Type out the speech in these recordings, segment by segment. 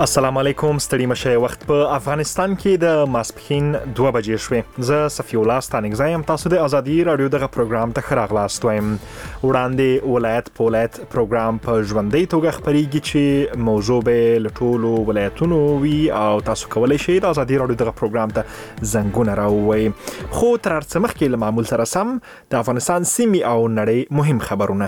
السلام علیکم، ستړي مشه. وخت په افغانستان کې د ماسپښین 2 بجې شوې. زه صفی الله ستانګزی یم. تاسو د ازادي رادیو دغه پروګرام ته ښه راغلاست وایم. وړاندې ولایت په ولایت پروګرام په ژوندۍ توګه خپرېږي چې موضوع به له ټولو ولایتونو وي او تاسو کولی شئ د ازادي رادیو دغه پروګرام ته زنګونه راووئ. خو تر هر څه مخکې له معمول سره سم د افغانستان سیمې او نړۍ مهم خبرونه.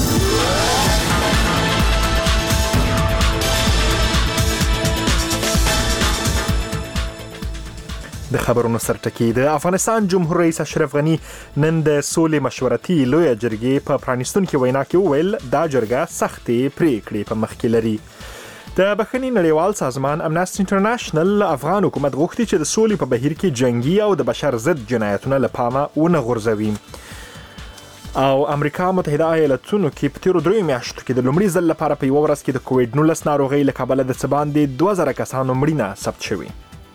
د خبرونو سرټکی. د افغانستان جمهور رئیس اشرف غنی نن د سولې مشورتي لویه جرګې په پرانیستونکې وینا کې وویل دا جرګه سختې پریکړې په مخ کې لري. د بخښنې نړیوال سازمان امنیسټي انټرنیشنل افغان حکومت غوښتي چې د سولې په بهیر کې جنگي او د بشر ضد جنایتونه له پامه ونه غورځوي. او امریکا متحده ایالاتونو کې په تیرو 3 میاشتو کې د لومړي ځل لپاره په یوه ورځ کې د کووډ 19 ناروغۍ له کبله د څه باندې 2000 کسانو مړینه ثبت شوې.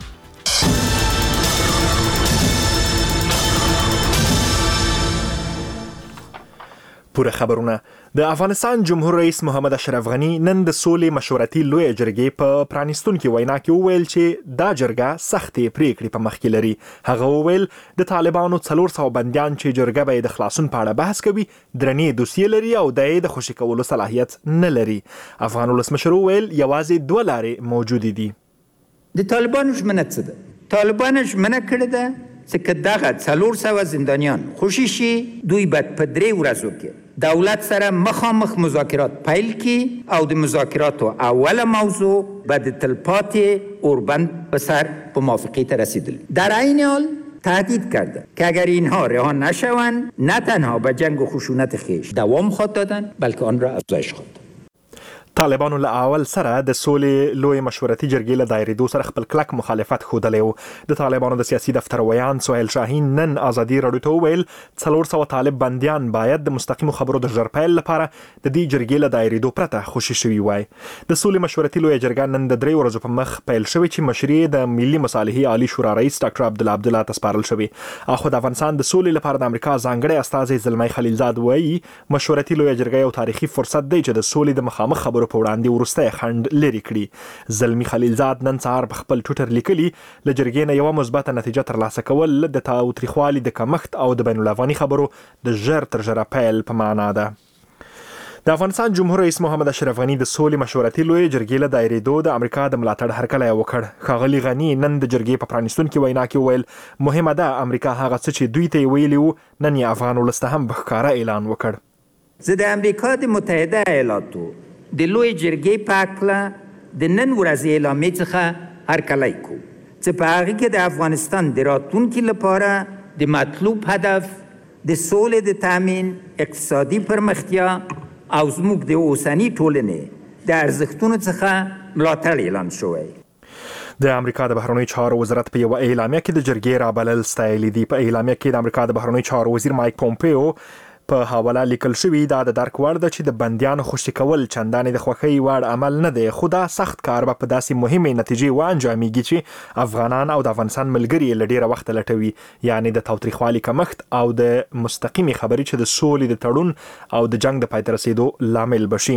پوره خبرونه. د افغانستان جمهور رئیس محمد اشرف غنی نن د سولې مشورتي لویه جرګې په پرانیستونکې وینا کې وویل چې دا جرګه سختې پریکړې په مخ کې لري. هغه وویل د طالبانو 400 بندیان چې جرګه به د خلاصون په اړه بحث کوي درنې دوسیې لري او د خوشي کولو صلاحیت نه لري. افغان ولسمشر وویل یوازې 2 لارې موجودې دي. د طالبانو ژمنه څه ده؟ طالبانو ژمنه کړې ده چې که دغه 400 زندانیان خوشي شي دوی باید په 3 ورځو کې دولت سره مخامخ مذاکرات پیل کی او د مذاکراتو اوله موضوع به د تلپاتې اوربند به سر به موافقه ته رسیدل. در این حال تهدید کرده که اگر اینها رها نشوند نه تنها به جنگ و خشونت خویش دوام خواهد دادن بلکه آن را افزایش خواهد داد. طالبانو له اول سره د سولې لوی مشورتي جرګې له دایریدو سره خپل کلک مخالفت ښودلی و. د طالبانو د سیاسي دفتر ویان سهیل شاهین نن ازادي رادیو ته وویل 400 طالب بندیان باید د مستقیمو خبرو د ژر پیل لپاره د دې جرګې له دایریدو پرته خوشي شوي وای. د سولې مشورتي لوی جرګه نن د 3 ورځو په مخ پیل شوې چې مشري د ملي مصالحې عالی شورا رئیس ډاکټر عبدالله ته سپارل شوی. اخو د افغانستان د سولې لپاره د امریکا ځانګړی استازی زلمی خلیلزاد وایي مشورتي لوی جرګه یو تاریخي فرصت دی چې د سولې د مخامخ خبرو په وړاندې ورسته خند لري کړي. زلمی خلیلزاد نن سهار په خپل ټویټر لیکلي له جرګې نه یوه مثبته نتیجه ترلاسه کول د تاوتریخوالي د کمښت او د بین الافغاني خبرو د ژر تر ژره پیل په معنا ده. د افغانستان جمهور رئیس محمد اشرف غنی د سولې مشورتي لوی جرګې له دایریدو د امریکا د ملاتړ هرکلی وکړ. ښاغلي غنی نن د جرګې په پرانیستونکې وینا کې وویل مهمه ده امریکا هغه څه چې دوی ته یې ویلي وو نن یې افغان ولس ته هم په ښکاره اعلان وکړ. زه د امریکا د متحده ایالاتو د لوی جرګې په هکله د نن ورځې اعلامیې څخه هرکلی کوو چې په هغې کې د افغانستان د راتلونکي لپاره د مطلوب هدف د سولې د تامین، اقتصادي پرمختیا او زموږ د اوسني ټولنې د ارزښتونو څخه ملاتړ اعلان شوی. د امریکا د بهرنیو چارو وزارت په یوه اعلامیه کې د جرګې رابلل ستایلي دي. په اعلامیه کې د امریکا د بهرنیو چارو وزیر مایک پومپیو په حواله لیکل شوی دا د درک وړ ده چې د بندیانو خوشي کول چندانې د خوښۍ وړ عمل نه دی، خو دا سخت کار به په داسې مهمې نتیجې وانجامېږي چې افغانان او د افغانستان ملګري یې له ډېره وخته لټوي، یعنې د تاوتریخوالي کمښت او د مستقیمې خبرې چې د سولې د تړون او د جنگ د پای ته رسېدو لامل بشي.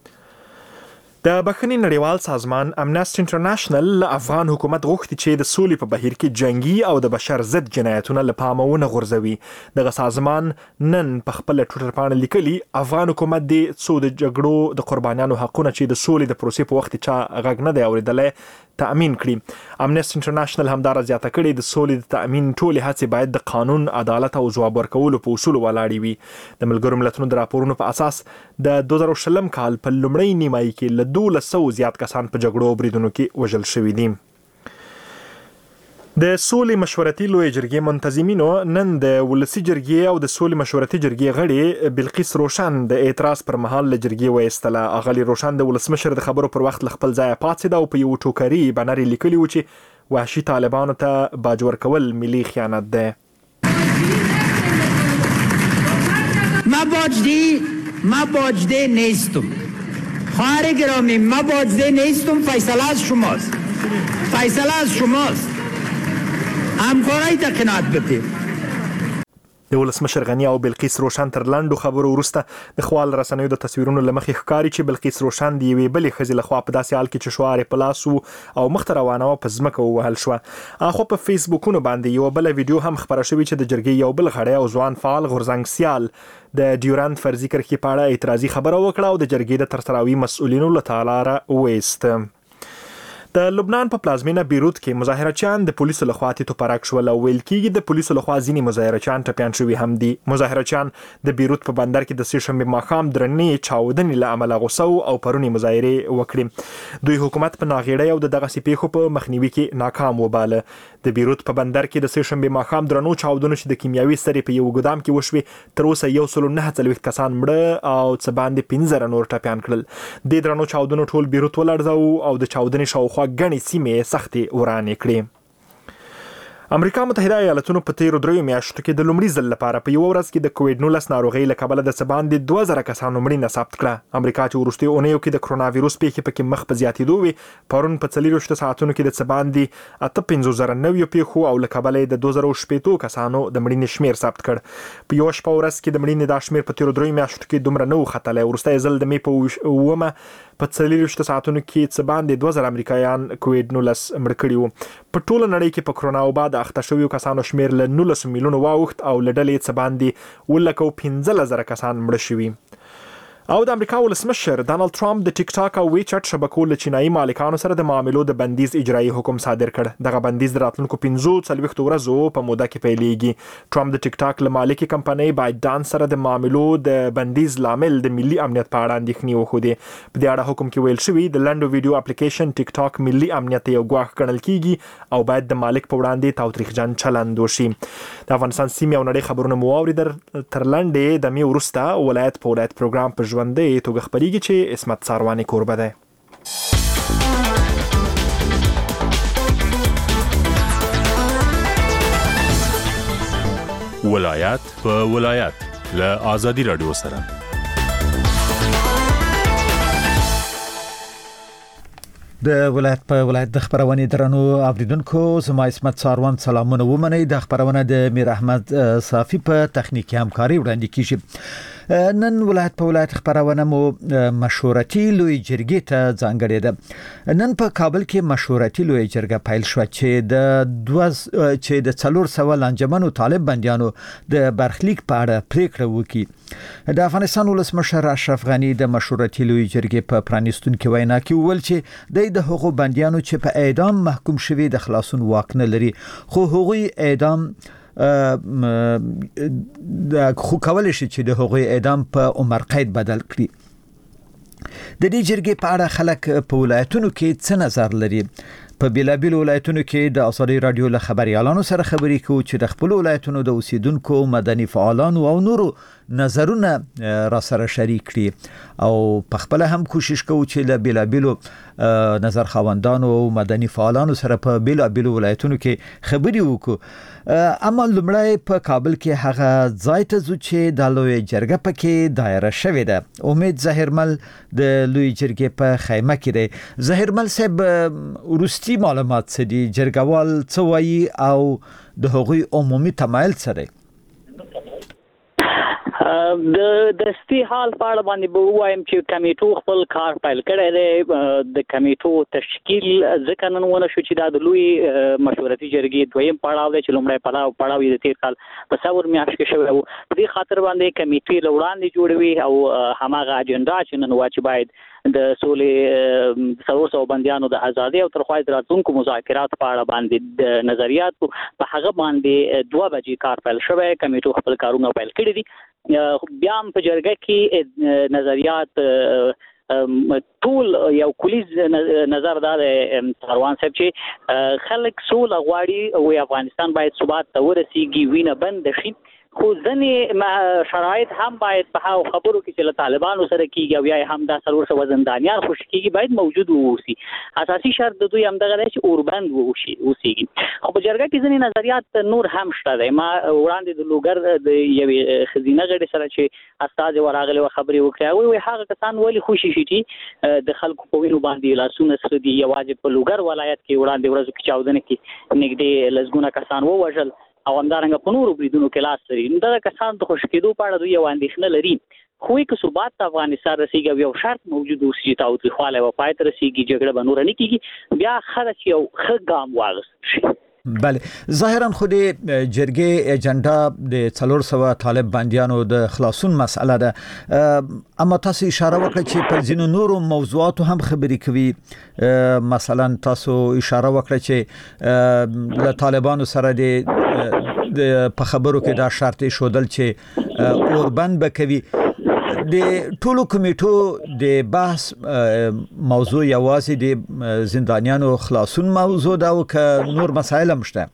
د بخښنې نړیوال سازمان امنیسټي انټرنیشنل افغان حکومت غوښتي چې د سولې په بهیر کې جنگي او د بشر ضد جنایتونه له پامه ونه غورځوي. دغه سازمان نن په خپل ټویټر باندې لیکلي افغان حکومت د څو د جګړو د قربانیانو حقونه چې د سولې د پروسې په وخت چا غږ نه دی اورېدلی تأمین کړي. امنیسټي انټرنیشنل همدارا زیاته کړې د سولې د تأمین ټولې هڅې باید د قانون، عدالت او ځواب ورکولو په اصولو ولاړې وي. د ملګرو ملتونو د راپورونو په اساس د 2020 کال په لومړۍ نیمایي کې له 1200 زیات کسان په جګړو او بریدونو کې وژل شوي دي. د سولې مشورتي لوی جرګې منتظمینو نن د ولسي جرګې او د سولې مشورتي جرګې غړي بلقیس روشن د اعتراض پر مهال له جرګې وایستله. اغلې روشن د ولسمشر د خبرو پر وخت له خپل ځایه پاڅېده او په یو ټوکري بنر یې لیکلي و چې وحشي طالبانو ته باج ورکول ملي خیانت ده. ما باجده نیستم خواهر گرامی، ما باجده نیستم. فیصله از شماست همکارای تا قناعت بده. د ولسمشر غنی او بلقیس روشن تر لاندو خبرو وروسته د خپل رسنیو د تصویرونو لمخې ښکاری چې بلقیس روشن دی وی بلې خزي لخوا په داسې حال کې چې شوارې پلاسو او مختروانه په ځمکه وهل شو. اخو په فیسبوکونو باندې یو بل ویډیو هم خبره شوې چې د جرګې یو بل غړی او ځوان فعال غورځنګ سیال د ډیورند فرضي کرښې په اړه اعتراضي خبره وکړه او د جرګې د ترسراوي مسؤلینو له تعالی وېست. د لبنان په پلازمینه بیروت کې مظاهرچیان د پولیسو لخوا توپراک شول او ویل کېږي د پولیسو لخوا ځینې مظاهرچیان ټپیان شوي هم دي. مظاهرچیان د بیروت په بندر کې د سې شنبه ماښام درنې چاودنې له امله غوسه او پرونی مظاهره وکړي. دوی حکومت په ناغېړۍ او د دغه سپېښو په مخنیوي کې ناکام وباله. د بیروت په بندر کې د سې شنبه ماښام درنو چاودنو چې د کیمیاوي سرې په یو ګدام کې وشوي تر اوسه 149 کسان مړه او څه باندې 15 نور ټپیان کړل. د درنو چاودنو ټول بیروت ولړزاو او د چاودنې شاوخوا غني سیمې سختي ورانې کړې. امریکا متحده ایالاتونو په تیرو 3 میاشتو کې د لومړي ځل لپاره په یو ورځ کې د کووډ-19 ناروغۍ له کبله د باندې 2000 کسانو مړینه ثبت کړه. امریکا چې وروستي اونیو کې د کرونا وایروس پیښې پکې مخ په زیاتېدو وي پرون په 24 ساعتونو کې د باندې 85,000 پیښو او له کبله د 2018 کسانو د مړینې شمیر ثبت کړ. په یو شپه ورځ کې د مړینې د شمیر په تیرو 3 میاشتو کې دومره نه وختلې. وروستي ځل د می په ومه په 24 ساعتونو کې څه باندې 2000 امریکایان کووډ-19 مړ کړي وو. په ټوله نړۍ کې په کرونا وبا د اخته شویو کسانو شمیر له 19 میلیونو واوښت او له ډلې څه باندې 15,000 کسان مړ شوي. او د امریکا ولسمشر ډانلډ ټرمپ د ټیک ټاک او ویچټ شبکو له چینایي مالکانو سره د معاملو د بندیز اجرایي حکم صادر کړ. دغه بندیز د راتلونکو 45 ورځو په موده کې پیلېږي. ټرمپ د ټیک ټاک له مالکي کمپنۍ بایډان سره د معاملو د بندیز لامل د ملي امنیت په اړه اندېښنې وښودې. په دې اړه حکم کې ویل شوی د لنډو ویډیو اپلیکیشن ټیک ټاک ملي امنیت یو ګواښ ګڼل کیږي او باید د مالک په وړاندې تاوتریخجن چلند وشي. د افغانستان سیمې او نړۍ خبرونه مو واوریدل. تر لاندې د می ورسته ولایت په ولایت پروګرام په ژوندۍ توګه خبرېږي چې اسمت ساروانی کوربه ده. ولایت په ولایت له آزادي رادیو سره د ولایت په ولایت د خبرونه درنو اوریدونکو زما اسمت ساروان سلامونه ومنئ. د خبرونه د میر احمد صافی په تخنیکی همکاري وړاندې کیږي. نن ولایت په ولایت خبرونه مو مشورتي لوی جرګې ته ځانګړې ده. نن په کابل کې مشورتي لوی جرګه پیل شو چې د 400 لانجمنو طالب بنديانو د برخلیک په اړه پریکړه وکړي. د افغانستان ولسمشر اشرف غنی د مشورتي لوی جرګې په پرانیستونکو وینا کې وویل چې د هغو بنديانو چې په اعدام محکوم شوي د خلاصون واک نه لري خو هغوی اعدام خو کولای شي چې د هغوی اعدام په عمر قید بدل کړي. د دې جرګې په اړه خلک په ولایتونو کې څه نظر لري؟ په بیلابیل ولایتونو کې د آزادي رادیو له خبريالانو سره خبرې کوو چې د خپل ولایتونو د اوسیدونکو مدني فعالانو او نورو نظرونه را سره شریک کړي او په خپل هم کوشش کوو چې له بیلابیلو نظر خواندانو او مدني فعالانو سره په بیلابیل ولایتونو کې خبرې وکړو. اما لمړی په کابل کې هغه ځای ته ځو چې د لوی جرګه پکې دایره شوې ده. امید ظاهرمل د لوی جرګې په خیمه کې دی. ظاهرمل صاحب ورستي معلومات څه دي؟ جرګوال څه وایي او د هغوی عمومي تمایل څه دی؟ د دستي حال په اړه باندې به وایم چې کمیټو خپل کار پیل کړی دی. د کمیټو تشکیل ځکه نن ونه شو چې د لوی مشورتي جرګې دویم پړاو دی چې لومړی پړاو یې د تیر کال په څلور میاشت کې شوی و. په دې خاطر باندې کمیټې له وړاندې جوړوي او هماغه اجنډا چې نن واچ باید د سولې 400 بنديانو د ازادي او ترخوای دراتونکو مذاکرات په اړه باندې د نظریاتو په هغه باندې 2 بجې کار پیل شوی. کمیټو خپل کارونه پیل کړی دي. بیا په جرګه کې نظریات ټول یو کلیز نظر دا سروان صاحب چې خلک سول غواړي او افغانستان باید ثبات ته ورسیږي وینه بند شي خو ځنې شرایط هم باید په هغو خبرو کې چې له طالبانو سره کیږي او یا هم دا 400 زندانیان خوشي کیږي باید موجود ووسی. اساسي شرط د دوی همدغه دی چې اوربند ووسیږي. خو په جرګه کې ځینې نظریات نور هم شته دی. ما وړاندې د لوګر د یوې خزینه غړي سره چې استاد ورغلی خبرې وکړه وی هغه کسان ولی خوشي شي چې د خلکو په وینو باندې لاسونه سره دی. یوازې په لوګر ولایت کې وړاندې ورځو کې چاودنه کې نږدې لزګونه کسان ووژل او همدارنګه په نورو بریدونو کې لاس لري. دا کسان د خوش کېدو په اړه دوی یو اندېښنه لري. خو که ثبات ته افغانستان رسیږي یو شرط موجود اوسي چې تاوتریخوالی و پای ته رسیږي، جګړه به نور نه کیږي، بیا خلک یو ښه ګام واخیستل شي. بله، ظاهرا خو د جرګې اجنډا د 400 طالب بندیانو د خلاصون مسأله ده، اما تاسو اشاره وکړه چې په ځینو نورو موضوعاتو هم خبرې کوي. مثلا تاسو اشاره وکړه چې له طالبانو سره د په خبرو کې دا شرط شودل چې اوربند بکوي. د ټولو کمیټو د بحث موضوع یوازې د زندانیانو خلاصون موضوع ده او که نور مسائل هم شته؟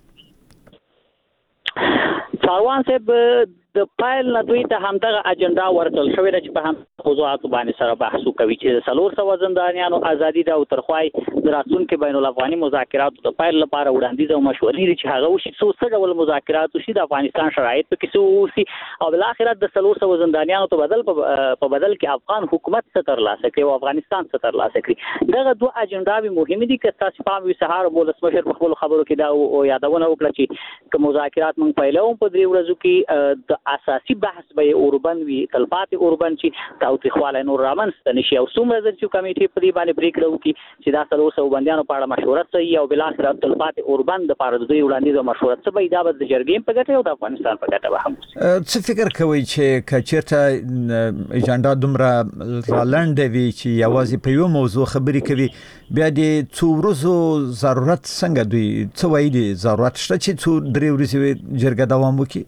ساروان صاحب د پایل نه دوی ته همدغه اجنډا ورکړل شوې ده چې په هم موضوعاتو باندې سره بحث وکوي چې 400 زندانیانو ازادي ده او ترخوای د راتلونکي بین الافغاني مذاکراتو د پایل لپاره وړاندیز او مشورې چې هغه وشي څه ډول مذاکرات وشي، د افغانستان شرایط په کې وشي او بل اخر د 400 زندانیانو په بدل کې افغان حکومت څه ترلاسه کوي او افغانستان څه ترلاسه کوي. دغه دوه اجنډاوي مهمه دي چې تاسو په وی سهار ولسمشر په خپل خبرو کې دا یادونه وکړه چې مذاکرات مونږ پیلوم په 3 ورځو کې د اساسي بحث به اوربند وی تلپاتې اوربند چې تاوتریخوالی نور رامنځته نشي او څومره ځل چې کمیټې په دې باندې پریکړه وکړي چې دا 400 بندیانو په اړه مشوره صحیح او بل اخر تلپاتې اوربند لپاره د دوی وړاندیز او مشوره څه به دا د جرګې په ګټه او د افغانستان په ګټه به هم څه فکر کوي چې کچېرته اجنډا دومره رالنډه وي چې یوازې په یو موضوع خبرې کوي، بیا د څو ورځو ضرورت څنګه دوی څه وایي دي ضرورت شته چې څو 3 ورځې جرګه دوام وکړي؟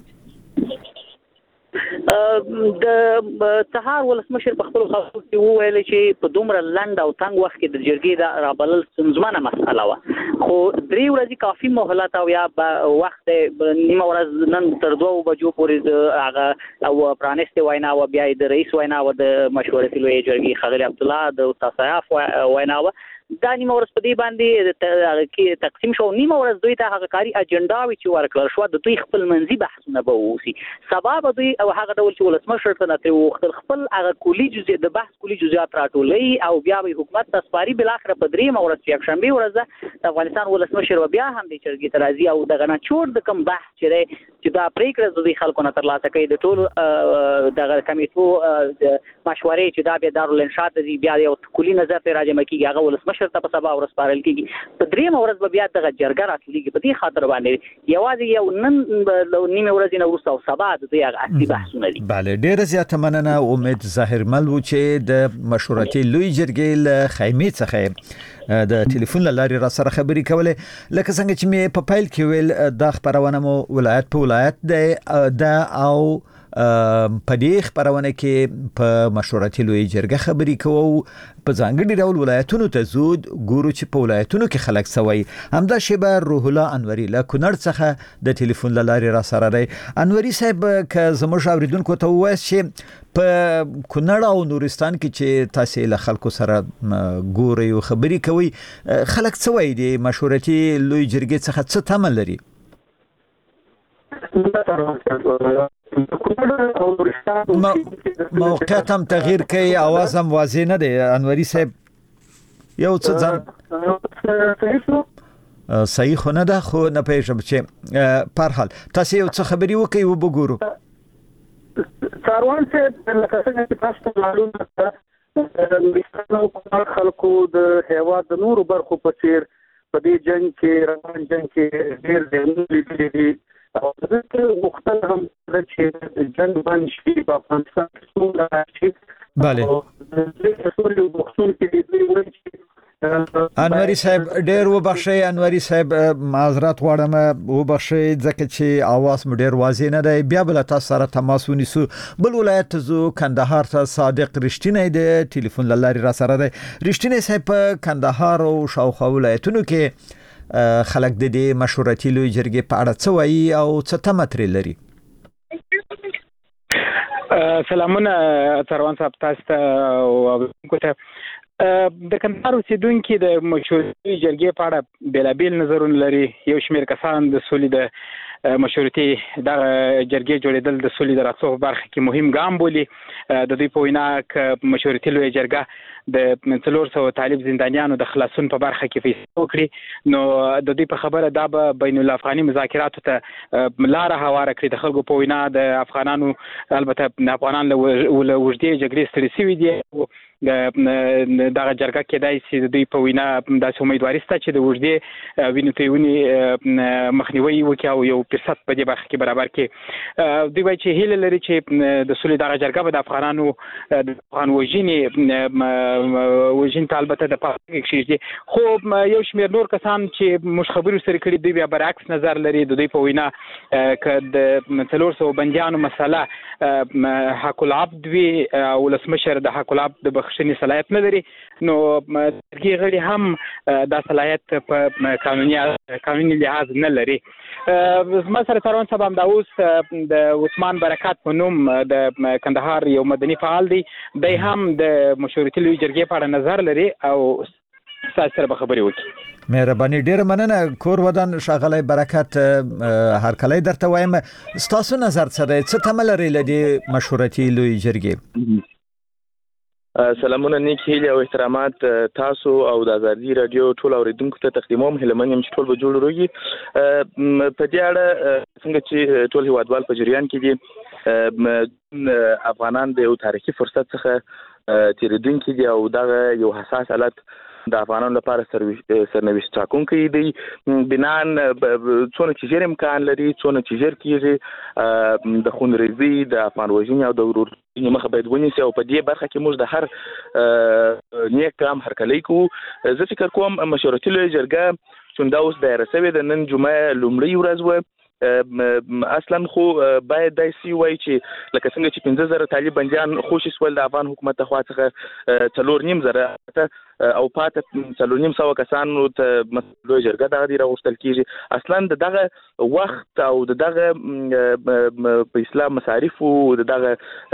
د سهار ولسمشر په خپل خبرو کې وویل چې په دومره لنډ او تنګ وخت کې د جرګې د رابلل ستونزمنه مسأله وه، خو 3 ورځې کافي مهلت او یا وخت نیمه ورځ نن تر 2 بجو پورې هغه او پرانیستې وینا و بیا د رئیس وینا و د مشورتي لویې جرګې ښاغلي عبدالله د استاد سیاف وینا و، دا نیمه ورځ په دې باندې تقسیم شو. نیمه ورځ دوی ته هغه کاری اجنډاوي چې ورکړل شو د دوی خپل منځي بحثونه به ووسي. سبا به دوی او هغه ډول چې ولسمشر ته نه وختل خپل هغه کلی جزئیات د بحث کلی جزئیات راټولوي او بیا به حکومت ته سپاري. بل اخر په 3 ورځ چې یکشنبه ورځ د افغانستان ولسمشر بیا هم د جرګې ته راځي او دغه نه چور د کوم بحث چې دا پریکړه د دوی خلکو نه ترلاسه کوي د ټولو دغه کمیټو مشورې چې دا به دارالانشاء دي بیا یو کلی نظر ته راځي مکیږي هغه ولسمشر ته په سبا ورځ پارل کیږي. په 3 ورځ به بیا دغه جرګه راتلېږي. په دې خاطر باندې یوازې یو نن نیمه ورځ نه وروسته او سبا د دې هغه اصلي بحثونه دي. بله، ډېر زیاته مننه. امید ظاهرمل و چې د مشورتي لوی جرګې له خیمې څخه د ټلیفون لارې را سره خبرې کولې. لکه څنګه چې مې په پیل کې ویل دا خبرونه مو ولایت په ولایت ده او په دې خبرونه کې په مشورتي لوی جرګه خبرې کوو. په ځانګړي ډول ولایتونو ته زود ګورو چې په ولایتونو کې خلک سوي. همدا شیبه روح الله انوري له کونړ څخه د ټلیفون لارې را سره دی. انوري صاحب، که زموږ اوریدونکو ته ووایي چې په کونړ او نورستان کې چې تاسو له خلکو سره ګورئ او خبرې کوي، خلک څه وایي د مشورتي لوی جرګې څخه څه تمه لري؟ موقعیت هم تغییر کوي، आवाज هم واضح نه دی. انوري صاحب یو څه ځان صحیح خو نه ده، خو نه پېژم چې په هر حال تاسو یو څه خبري وکړئ او وګورو. ساروان صاحب لکه څنګه چې تاسو معلومه ده خلکو د هیواد د نورو برخو په څیر په دې جنگ کې روان جنگ کې ډېر ځینې لیدلې دي او دغه مختلف هم چې جنگ باندې شي په افغانستان کې څومره راشي. بله، انوري صاحب ډېر وبخښئ. انوري صاحب معذرت غواړم، وبخښئ ځکه چې आवाज مو ډېر واضح نه دی. بیا بل تاسو سره تماس ونیسو. بل ولایت زو کندهار ته صادق رښتینی دی ټلیفون لارې را سره دی. رښتینی صاحب په کندهار او شاوخوا ولایتونو کې خلک د دې مشورتي لوی جرګې په اړه څه وایي او څه تمه ترې لري؟ سلامونه سروان صاحب، تاسو ته او د کندهار اوسیدونکو د مشورتي جرګې په اړه بیلابیل نظرونه لري. یو شمېر کسان د سولې د مشورتي د جرګې جوړېدل د سولې د راتلو په برخه کې مهم ګام بولي. د دوی په وینا ک مشورتي لوی جرګه د 400 طالب زندانیانو د خلاصون په برخه کې فیصله وکړي نو د دوی په خبره دا به بین الافغاني مذاکراتو ته لار هواره کړي. د خلکو په وینا د افغانانو البته افغانان له وجدي جګړې ستړي شوي دي. دغه جرګه کېدای شي د دوی په وینا داسې امیدواري شته چې د وجدي وینو تویونې مخنیوي وکړي او یو فرصت په دې برخه کې برابر کړي. دوی وایي چې هیله لري چې د سولې دغه جرګه به د افغانانو د افغان وژنې ته البته د پاسه کې کېږي. خو یو شمېر نور کسان چې موږ خبرې سره کړي دوی بیا برعکس نظر لري. د دوی په وینا که د 400 بندیانو مسله حق العبد وي او ولسمشر د حق العبد د بخښنې صلاحیت نه لري نو جرګې غړي هم دا صلاحیت په قانوني لحاظ نه لري. زما سره ترون سبا همدا اوس د عثمان برکات په نوم د کندهار یو مدني فعال دی. دی هم د مشورتي لوی جرګې په اړه نظر لري او تاسو سره به خبرې وکړي. مهرباني ډیر مننه. کور ودان شاغلی برکات هر کله درته وایم ستاسو نظر سره څه تمل لري لدی مشورتي لوی جرګې؟ سلامونه نیک هیله او احترامات تاسو او د ازادي رادیو ټول اوریدونکو ته تقدیموم. هلمن يم چې ټول به جوړ روږي په دې اړه څنګه چې ټول هیوادوال په جریان کې دي. افغانان د یو تاریخي فرصت څخه تیریدونکي دي او دا یو حساس حالت د افغانانو لپاره سرنوشت ټاکونکی دی. بنان څونه چې ژر امکان لري څونه چې ژر کېږي د خونریزي د افغان وژنې او د ورورګلوۍ مخه باید ونیسي او په دې برخه کې موږ د هر نیک کام هرکلی کوو. زه فکر کوم مشورتي لویه جرګه چې دا اوس دایره شوې د نن جمعه لومړۍ ورځ وه اصلا خو باید داسې وای چې لکه څنګه چې 15000 طالب بندیان خوشي سول د افغان حکومت خوا څخه 4.5 او پاته 4.5 کسانو ته لوی جرګه دغه دی راغوښتل کیږي. اصلا دغه وخت او دغه په اسلام مصارف او دغه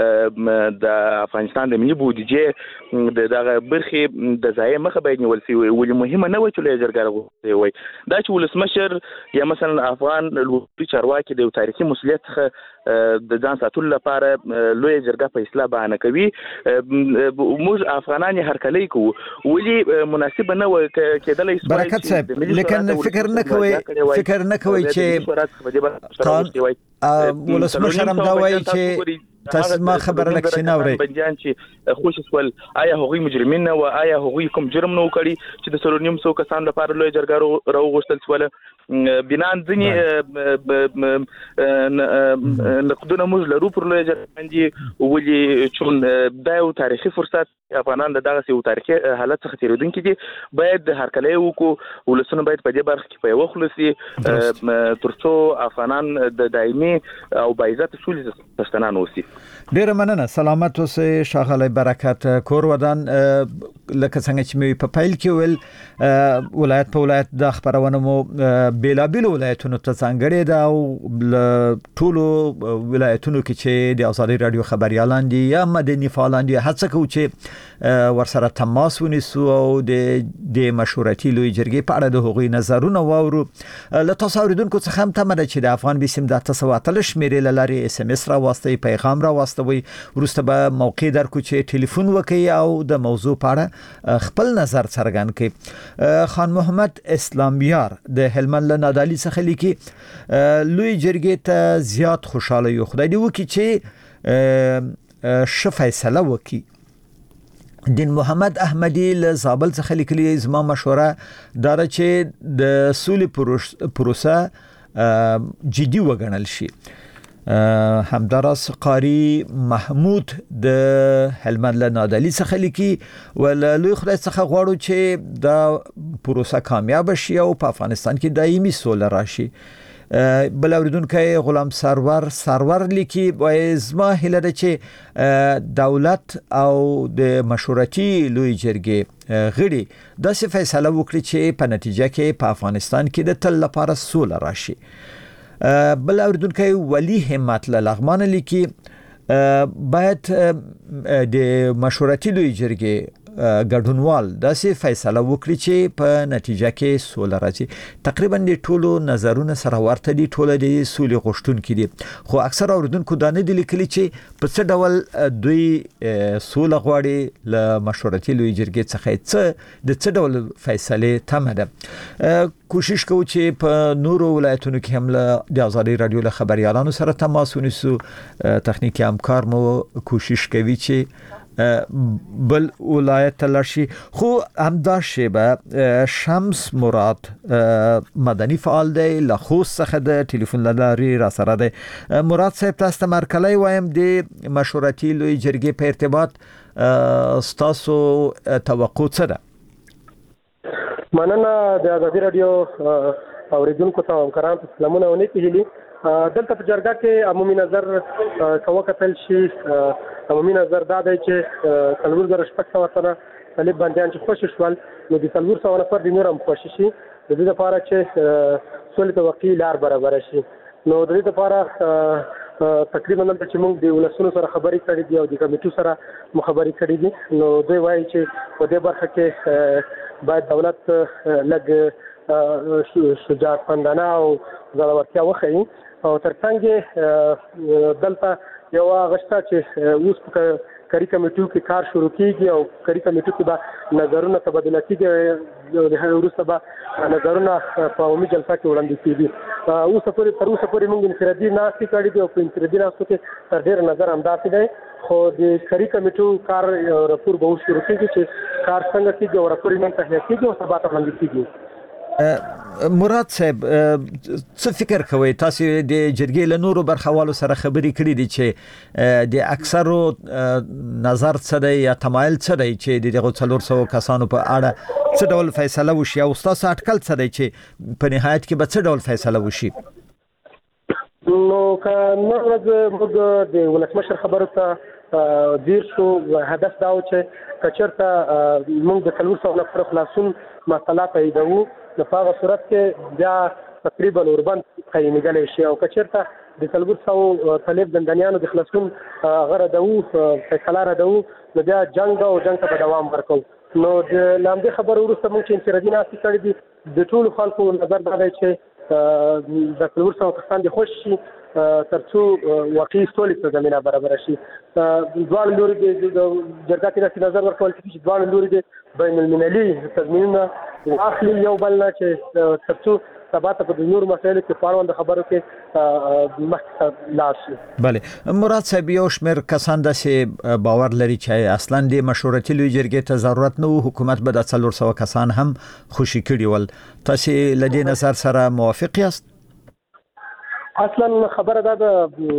د افغانستان د ملي بودیجې دغه برخې د ځای مخه باید نیول شي. ولې مهمه نه و چې لوی جرګه راغوښتي وای دا چې ولسمشر یا مثلا افغان چارواکي د یو تاریخي مسؤلیت څخه د ځان ساتلو لپاره لوی جرګه په اصلاح باندې کوي. موږ افغانان هرکلی کوو ولې مناسبه نه و کېدلای شي. برکت صاحب لیکن فکر نه کوي چې ولسمشر هم دا وایي چې تاسو ما خبره لکه چې نه اورئ بندیان چې خوشي سول آیا هغوی مجرمین نه و آیا هغوی کوم جرم نه وکړي چې د 4.5 کسانو لپاره لوی جرګه راوغوښتل سول. بنان ځینې نقدونه موږ لرو پر لوی جرګه باندې ولې چون دا یو تاریخي فرصت افغانان دغه یو تاریخي حالت څخه تیریدونکي دي باید هرکلی وکړو. ولسونه باید په دې برخه کې په یو خلصي ترڅو افغانان د دایمي او باعزت سولې پښتنان اوسي. ډیر مننه. سلامت اوسئ شاغلی برکت. کور ودان لکه څنګه چې مې په پیل کې ول ولایت په ولایت د خبرونه مو بیلابیل ولایتونو ته څنګه ده او ټولو ولایتونو کې چې د ازادي رادیو خبريالان دي یا مدني فعالان دي هڅه کوي چې ورسره تماس ونیسو او د مشورتي لوی جرګې په اړه د هغوی نظرونه واورو. له تاسو اوریدونکو څخه هم تمه ده چې د افغان بسم د 930 شمیرې لاري SMS را واسطه پیغام را واستوي ورسته به موقع درکو چې ټلیفون وکړي او د موضوع په اړه خپل نظر څرګند کړي. خان محمد اسلامیار د هلمند له نادالي څخه لیکي لوی جرګې ته زیات خوشاله یو خدای دی وکي چې ش فیصله وکي. دین محمد احمدی له زابل څخه لیکلي زما مشوره دا چې د سولې پروسه جدي وګڼل شي. همداراز قاری محمود د هلمند له نادالي څخه لیکي ول لوی خدای څخه غواړو چې دا پروسه کامیاب شي او په افغانستان کې دایمي سوله راشي. بل اوریدونکو غلام سرور لیکي وای زما هیله ده چې دولت او د مشورتي لوی جرګې غړي داسې فیصله وکړي چې په نتیجه کې په افغانستان کې د تل لپاره سوله راشي. بل اوریدونکو ولی همت له لغمان لیکي باید د مشورتي لوی جرګې ګډونوال داسې فیصله وکړي چې په نتیجه کې سوله راځي. تقریبا د ټولو نظرونه سره ورته دي، ټول د سولې غوښتونکي دي، خو اکثر اوریدونکو دا نه دي لیکلي چې په څه ډول دوی سوله غواړي له مشورتي لوی جرګې څخه د څه ډول فیصله تمه ده. کوشش کوو چې په نورو ولایتونو کې هم له د آزادۍ رادیو له خبريالانو سره تماس ونیسو. تخنیکی همکار مو کوشش کوي چې بل ولایت لرشي. خو همدا شیبه شمس مراد مدني فعال دی له خوست څخه د ټلیفون لاري را سره دی. مراد صاحب تاسو مرکلای وایم د مشورتي لوی جرګې په ارتباط ستاسو توقع څه ده؟ مننه د آزادۍ رادیو اوریدونکو ته همکارانو ته سلامونه او نیکې هیلې. دلته په جرګه کې عمومي نظر وکتل شي. عمومي نظر دا دی چې 4600 تنه طالب بندیان چې خوشي شول، نو د 400 نفر د نور هم خوشي شي د دې لپاره چې سولې ته واقعي لار برابر شي. نو د دې لپاره تقریبا نن چې موږ د ولسونو سره خبرې کړې دي او د کمیټو سره مخابرې کړې دي، نو دوی وایي چې په دې برخه کې باید دولت لږ شجاعت پندانه او زړورتیا وښيي. او ترڅنګ دلته یو غشته چې اوس په کاری کمیټو کې کار شروع کیږي او کاری کمیټو کې به نظرونه تبادله کیږي، د هغه وروسته به نظرونه په عمومي جلسه کې وړاندې کیږي. تر اوسه پورې موږ انفرادي ناستې کړې دي او په انفرادي ناستو کې تر ډېر نظر همداسې دی، خو د کاری کمیټو کار راپور به اوس شروع کیږي چې کار څنګه کیږي او راپور یې نن تهیه کیږي او سبا ته وړاندې کیږي. مراد صاحب څه فکر کوئ؟ تاسو د جرګې له نورو برخوالو سره خبرې کړې دي چې د اکثرو نظر څه دی یا تمایل څه دی چې د 400 کسانو په اړه څه ډول فیصله وشي او تاسو اټکل څه دی چې په نهایت کې به څه ډول فیصله وشي؟ نو که نن ورځ موږ د ولسمشر خبرو ته دیر شو، هدف دا و چې کچرته موږ د 400 نفر خلاصون مسله پیداوو، نو په هغه صورت کې بیا تقریبا اوربند قیمېدلی شي، او کچرته د 400 طالب زندانیانو د خلاصون غرض فیصله ردوو، نو بیا جنگ او جنگ ته به دوام ورکوو. نو د لامدې خبرو وروسته موږ چې انفرادي ناستې کړې دي، د ټولو خلکو نظر دا دی چې د 400 کسان دې خوشي شي ترڅو واقعي سولې ته زمینه برابره شي. دواړه لوري د جرګه کې داسې نظر ورکول کېږي چې دواړه لوري د بین المللي تضمینونه واخلي یو بل نه، چې ترڅو سبا ته په نورو مسایلو کې په اړوند خبرو کې مخکې لاړ شي. بله مراد صاحب، یو شمېر کسان داسې باور لري چې اصلا د مشورتي لوی جرګې ته ضرورت نه و، حکومت به د 400 کسان هم خوشي کړي ول. تاسو له دې نظر سره موافق یاست؟ اصلا خبره دا ده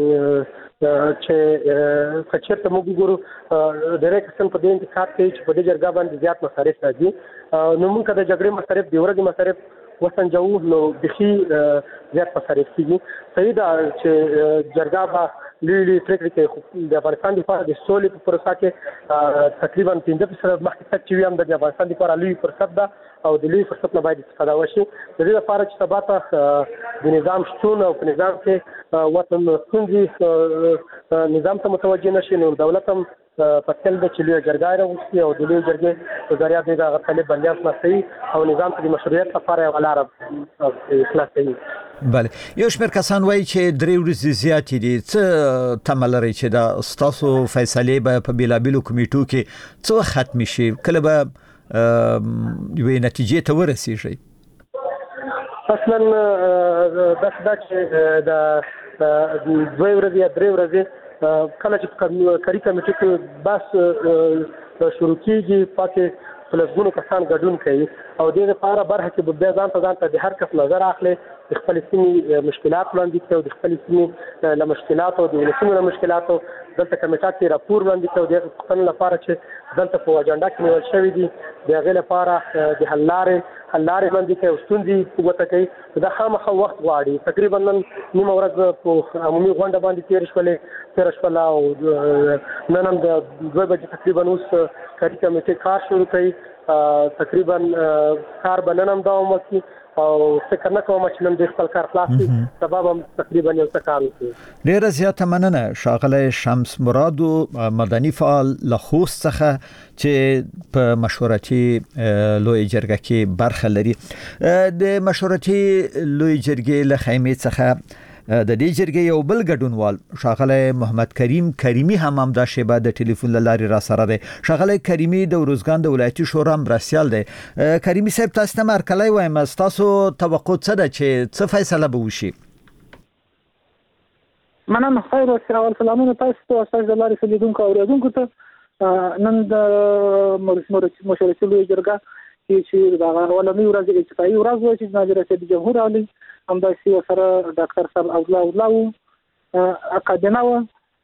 چې کچېرته موږ ګورو ډېری کسان په دې انتقاد کوي چې په دې جرګه باندې زیات مصارف راځي، نو موږ که د جګړې مصارف د ورځې مصارف وسنجوو نو بخي زیات مصارف کېږي. صحیح ده چې جرګه به لوی پرېکړې کوي. د افغانستان لپاره د سولې په پروسه کې تقریبا 15% مخکې تګ چې وي هم د افغانستان لپاره لوی فرصت ده او د لوی فرصت نه باید استفاده وشي. د دې لپاره چې سبا ته د نظام شتون او په نظام کې وطن ستونزې نظام ته متوجه نشي، نو دولت هم پتل د چلیو جرګه راوستي او د لوی جرګې په ذریعه د هغه طالب بندیان خلاصوي او نظام ته د مشروعیت لپاره یوه لاره خلاصوي. بله، یو شمېر کسان وایي چې 3 ورځې زیاتې دي. څه تمه لرئ چې دا ستاسو فیصلې به په بېلابېلو کمیټو کې څه وخت ختمې شي؟ کله به یوې نتیجې ته ورسېږئ؟ اصلا داسې ده چې د 2 ورځې یا 3 ورځې کله چې کاري کمیټې کې بحث شروع کېږي، پاتې په لسګونو کسان ګډون کوي او دې لپاره برخه کې به بیا ځان ته د هر کس نظر اخلي، د خپل سیمې مشکلات وړاندې کوي او د خپل سیمې له مشکلاتو او د ولسونو له مشکلاتو دلته کمیټه کې راپور وړاندې کوي. د هغې پوښتنو لپاره چې دلته په اجنډا کې نیول شوي دي، د هغې لپاره د حل لارې وړاندې کوي او ستونزې ګوته کوي. دا خامخا وخت غواړي. تقریبا نن نیمه ورځ په عمومي غونډه باندې تېره شوله او نن هم د 2 بجې تقریبا اوس کاري کمیټې کار شروع کوي. تقریبا کار به نن هم دوام وکړي او فکر نه کوم چې نن د خپل کار خلاص شي سبب هم تقریبا یو څه کار وکړي. ډیره زیاته مننه ښاغلی شمس مراد مدني فعال له خوست څخه چې په مشورتي لوی جرګه کې برخه لري. د مشورتي لوی جرګې له خیمې څخه د دې جرګې یو بل ګډونوال ښاغلی محمد کریم کریمي هم دا شیبه د ټلیفون له لارې را سره دی. ښاغلی کریمي د ارزګان د ولایتي شورا مرستیال دی. کریمي صاحب تاسو ته مرکلی وایم تاسو توقع څه ده چې څه فیصله به وشي؟ مننه. خیر او سلامونه تاسو ته او تاسو د لارې سلیدونکو او اوریدونکو ته. نن د مشورتي لوی جرګه چې دا اولنۍ ورځ اجتماعي ورځ و چې جناب رئیس جمهور عالی همداسې سره ډاکټر صاحب الله اکادنا و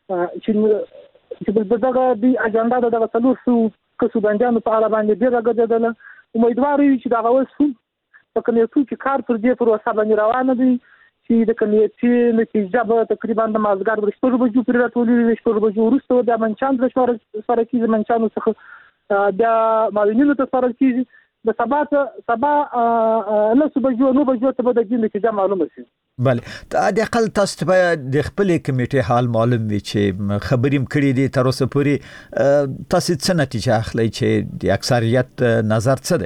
چې دغه د اجنډا د څلورو کسو بندیانو په اړه باندې ډېره غږېدله. امیدوار یو چې دغه اوس په کمیټو کې کار پر دې پروسه باندې روانه دی چې د کمیټې نتیجه به تقریبا د مازدیګر د 6 بجو پورې راټولېږي. 6 بجو وروسته د منچان د سره کېږي، منچانو څخه د معلولینو ته سره کېږي. د سبا له بجو 9 بجو ته به د دې نتیجه معلومه شي. بله د اقل تاسو ته د خپل کمیټې حال معلوم وي چې خبرې مکړې دي تر اوسه پورې تاسو څه نتیجه اخلي چې د اکثریت نظر څه دی؟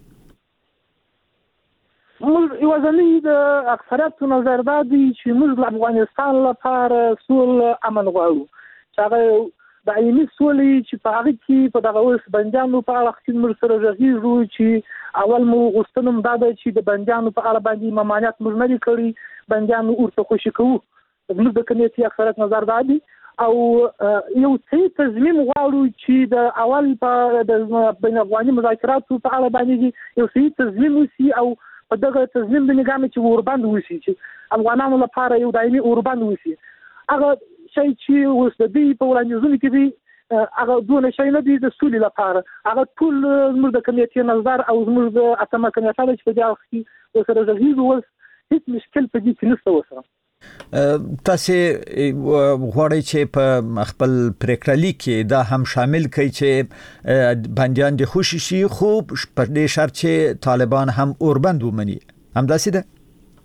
موږ یوازې د اکثریت نظر دا دی چې موږ د افغانستان لپاره سول امن غواړو چې هغه د عیني سولې چې په هغه کې په دغه اوس بندیانو په اړه چې موږ سره غږیږو چې اول مو غوښتنم دا ده چې د بندیانو په اړه باندې ممانعت موږ نه کړی، بندیانو ورته خوشي کوو. موږ د کمیټې اکثریت نظر دا دی او یو څه تضمین غواړو چې د اول په د بین افغاني مذاکراتو په اړه باندې یو څه تضمین وشي او په دغه تضمین د نظام چې اوربند وشي چې افغانانو لپاره یو دایمي اوربند وشي. هغه شي چې اوس د دې په وړاندیزونو کې دی هغه دونه شي نه دی د سولې لپاره. هغه ټول زموږ د کمیټې نظر او زموږ د اتمه کمیټه چې په دې اړه کې سره غږیږو اوس هیڅ مشکل په دې کې نشته وسره. تاسو غواړئ چې په خپل پریکړه کې دا هم شامل کړئ چې بندیان د خوشي شي خو په دې شرط چې طالبان هم اوربند ومني. همداسې ده؟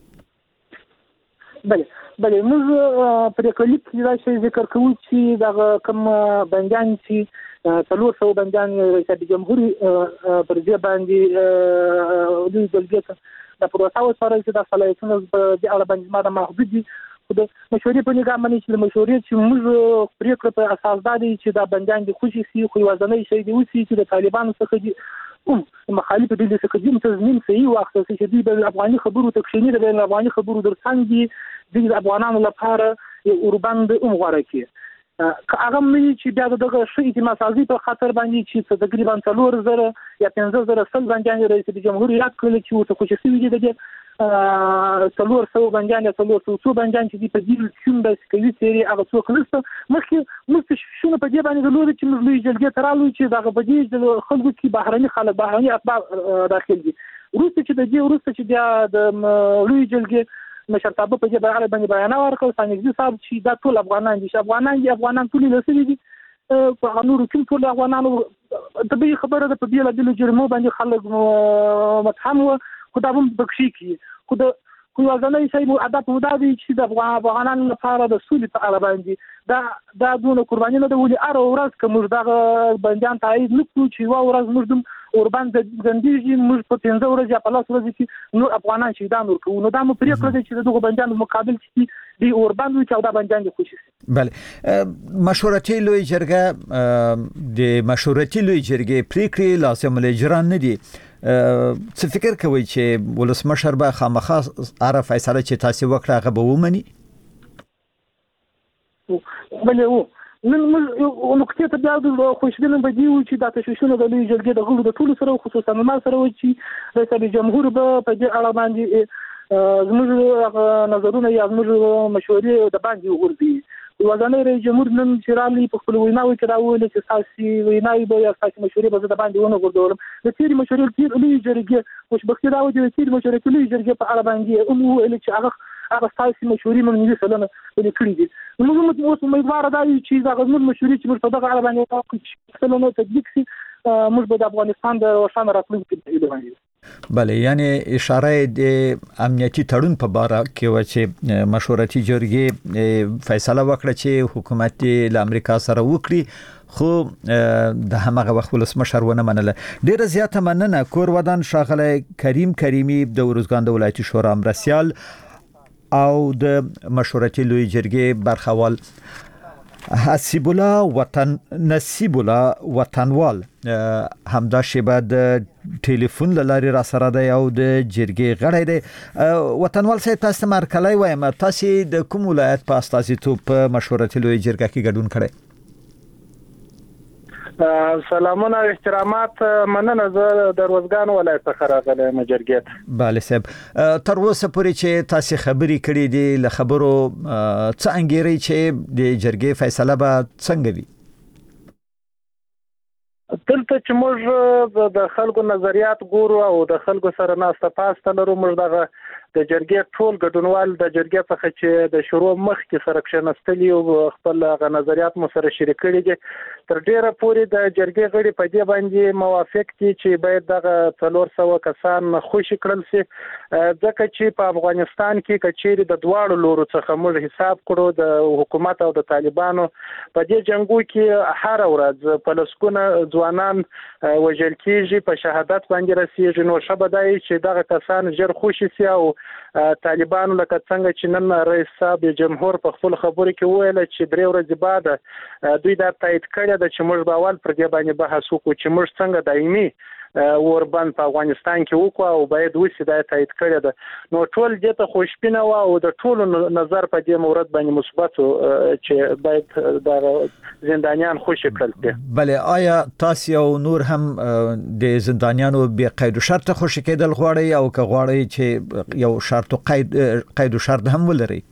بله موږ پریکړه کې دا شی ذکر کوو چې دا کوم بندیان چې 300 بندیان رئیس جمهور پر ځای باندې د دولت د پروسه سره چې د صلاحیتونو په اړه باندې ماده محدود دي. د مشورې په نظام باندې چې د مشورې چې موږ پریکړه په اساس دا دی چې دا بندیان د خوشي سي خو وزنۍ شي دی وسی چې د طالبانو څخه دي مخالف دي څخه دي تضمین صحیح وخت چې دی د افغاني خبرو تکشینی د افغاني خبرو درڅنګ د افغانانو لپاره اوربند غوړه کی هغه مې چې بیا دغه شی اعتماد سازي په خاطر باندې چې تقریبا 4000 یا 15000 سل بندیان رئیس جمهور یاد کړل چې وته خوشي سوي دي د 300 بندیان یا 300 بندیان چې په دې کوم د سکوي تیری هغه څوک نشته. مخکې شنو په دې باندې د لوري چې موږ لوی جلګه ترالو چې دغه په دې د خلکو کې بهرني خلک بهرني اتباع داخل دي. وروسته چې د لوی جلګه مشرتابه په دې اړه باندې بیان ورکړ سانګزي صاحب چې دا ټول افغانان دي افغانان ټول لسري دي په نورو کې ټول افغانانو د دې خبره د په دې له جرمو باندې خلک متهم و خدای هم بخشي کی خو ځانای شي مو ادب ودادي چې د افغانانو لپاره د سولې په اړه باندې دا دونه قرباني نه د ولې اره ورځ کوم دغه بندیان تایید نکړو چې وا ورځ موږ اوربند زندګي موږ په 15 ورځې په لاس ورځې کې نو افغانان شهیدان ورکو نو دا مو پریکړه دي چې دغه بندیانو مقابل چې دی اوربند چې دا بندیان دي خوشي. بله مشورتي لوی جرګه د مشورتي لوی جرګې پریکړې لازم الاجرا نه دي. څه فکر کوي چې ولسمشر به خامخا اره فیصله چې تاسو وکړه هغه به ومني؟ بله نن موږ نقطې ته بیا د خوشبینه بدیو چې د تشویشونو د لوی جرګې د غړو د ټولو سره خصوصا ما سره و چې رئیس جمهور به په دې اړه باندې زموږ نظرونه یا زموږ مشورې د باندې ورغورځي. وزانه رئیس جمهور نن چرالي په خپل ویناوي کې راوړل چې ساسي ویناوي به یا ساسي مشورې به د باندې ونه ورغورځول. د تیری مشورې لوی جرګې خوشبختي راوړي د تیری مشورې لوی جرګې په اړه باندې او چې هغه ساسي مشورې مونږ سره نه کړی دي. موږ اوس امیدوار دا یو چې دا غوښمن مشورې چې موږ په دغه اړه باندې وکړو چې څلونه تطبیق شي موږ به د افغانستان د روښانه راتلونکي په اړه باندې بله یعنی اشاره د امنیتي تړون په باره کې و چې مشورتي جرګې فیصله وکړه چې حکومت له امریکا سره وکړي خو د همغه وخت ولسمشر ونه منله. ډیره زیاته مننه کور ودان ښاغلی کریم کریمي د ارزګان د ولایتي شورا مرستیال او د مشورتي لوی جرګې برخوال. نصیب الله وطنوال همدا شیبه د ټلیفون لاري را سره دی او د جرګې غړی دی. وطنوال صاحب تاسو مرکلای وایم تاسو د کوم ولایت په استازیتوب په مشورتي لوی جرګه کې ګډون کړی؟ سلامونه او احترامات. مننه زه د ارزګان ولایت څخه راغلم جرګې. بله صاحب تر اوسه پورې چې تاسو خبرې کړې دي له خبرو څه انګیري چې د جرګې فیصله به څنګه وي؟ دلته چې موږ د خلکو نظریات ګورو او د خلکو سره ناسته پاسته لرو، موږ دغه د جرګې ټول ګډونوال د جرګې څخه چې د شروع مخکې سره کښېنستلي او خپل غو نظریات مو سره شریک کړي دي. تر ډیره پورې د جرګې غړي په دې باندې موافق دي چې باید دغه 400 کسان خوشي کړل شي، ځکه چې په افغانستان کې کچېری د دواړو لورو څخه موږ حساب کړو د حکومت او د طالبانو په دې جنگو کې هر ورځ په لسګونه ځوانان وژل کېږي، په شهادت باندې رسېږي. نو شبه دی چې دغه کسان ژر خوشي شي او طالبانو لکه څنګه چې نن رئیس صاحب جمهور په خپل خبرو کې ویل چې 3 ورځې بعد دوی دا تایید کړی ده چې موږ به اول پر دې باندې بحث وکړو چې موږ څنګه دایمي وربند په افغانستان کې وکړو او باید وسی دا تایید کړی ده. نو ټول دې ته خوشبینه و او د ټولو نظر په دې مورد باندې مثبت چې باید د زندانیان خوشی کړل شي. بله آیا تاسو او نور هم د زندانیانو به قید و شرط خوشی کېدل غواړي او که غواړي چې یو شرط او قید و شرط هم ولري؟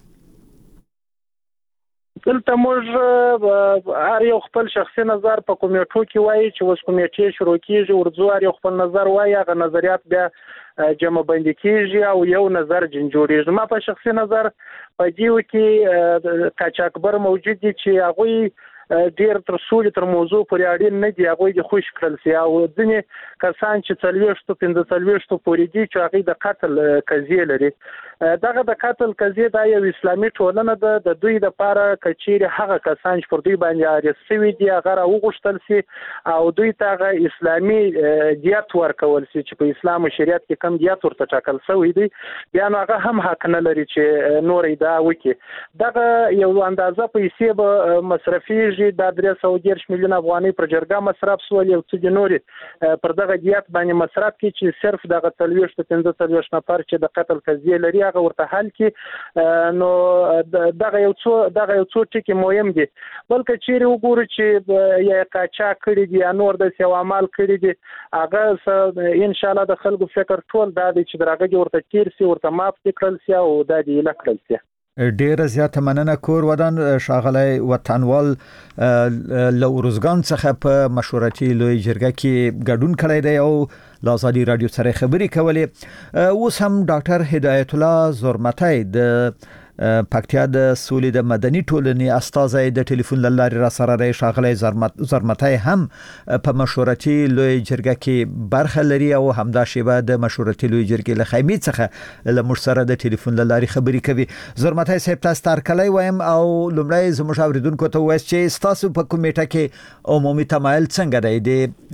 دلته موږ هر یو خپل شخصي نظر په کمیټو کې وایي چې اوس کمیټې شروع کیږي، ورځو هر یو خپل نظر وایي، هغه نظریات بیا جمع بندي کیږي او یو نظر جوړیږي. ما په شخصي نظر په دیو کې قاچاقبر موجود دي چې هغه ډیر تر سولې تر موضوع پورې اړین نه دي، هغه د خوش کړل سي او ځینې کسان چې 40-45 پورې دي چې هغه د قتل قضیه لري. دغه د قتل قضیه د یو اسلامي ټولنه د دوی د لپاره کچېری هغه کسان چې پر دوی باندې اړیسوي دي هغه راوغښتل سي او دوی ته اسلامي دیات ورکول سي چې په اسلام او شریعت کې کم دیات ورته ټاکل شوی دی، بیا نو هغه هم حق نه لري چې نور دا وکړي. دغه یو اندازه پیسې به مصرفي د 310 میلیون افغانۍ پر جرګه مصرف سول، یو څه د نوري پر دغه دیات باندې مصرف کی چې صرف دغه 45 نفر چې د قتل قضیه لري هغه ورته حل کی. نو دغه یو څو ټکی مهم دي، بلکې چیرې وګورو چې یا قاچا کړی دي یا نور د سیو عمل کړی دي، هغه ان شاء الله د خلکو فکر ټول دا دي چې درغه ورته تیر سي، ورته ماف کړل سي او دا دی لکړل سي. ډیره زیاته مننه کور ودان ښاغلی وطنوال له ارزګان څخه په مشورتي لوی جرګه کې ګډون کړی دی او له ازادي رادیو سره خبرې کولې. اوس هم ډاکټر هدایت الله زرمتی د پکتیا د سولې د مدني ټولنې استازی د ټلیفون لارې را سره دی. ښاغلی زرمتی هم په مشورتي لوی جرګه کې برخه لري او همدا شیبه د مشورتي لوی جرګې له خیمې څخه له موږ سره د ټلیفون لارې خبرې کوي. زرمتی صاحب تاسو ترکلی وایم او لومړی زموږ اوریدونکو ته وایي چې تاسو په کمیټه کې عمومي تمایل څنګه دی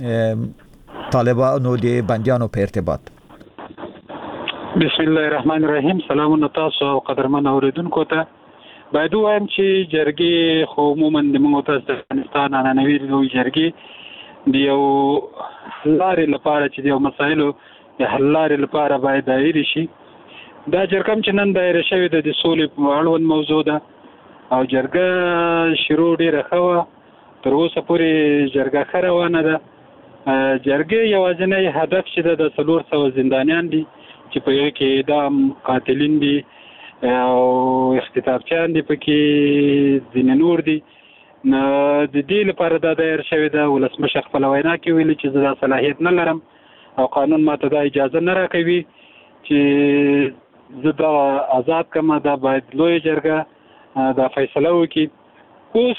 د طالبانو د بندیانو په ارتباط؟ بسم الله الرحمن الرحیم. سلامونه تاسو او قدرمن اوریدونکو ته. باید وایم چې جرګې خو عموما د موږ تاسو د افغانستان عنعنوي لوی جرګې د یو لارې لپاره چې د یو مسایلو د حل لارې لپاره باید دایره شي. دا جرګه چې نن دایره شوې ده د سولې په اړوند موضوع ده او جرګه شروع ډیره ښه وه، تر اوسه پورې جرګه ښه روانه ده. جرګې یوازینی هدف چې ده د 400 زندانیان دي چې په یو کې اعدام قاتلین دي او اختطافچیان دي، پکې ځینې نور دي. نو د دې لپاره دا دایر شوې ده. ولسمشر خپل وینا کې ویلي چې زه دا صلاحیت نه لرم او قانون ماته دا اجازه نه راکوي چې زه دا آزاد کړم. دا باید لوی جرګه دا فیصله وکړي.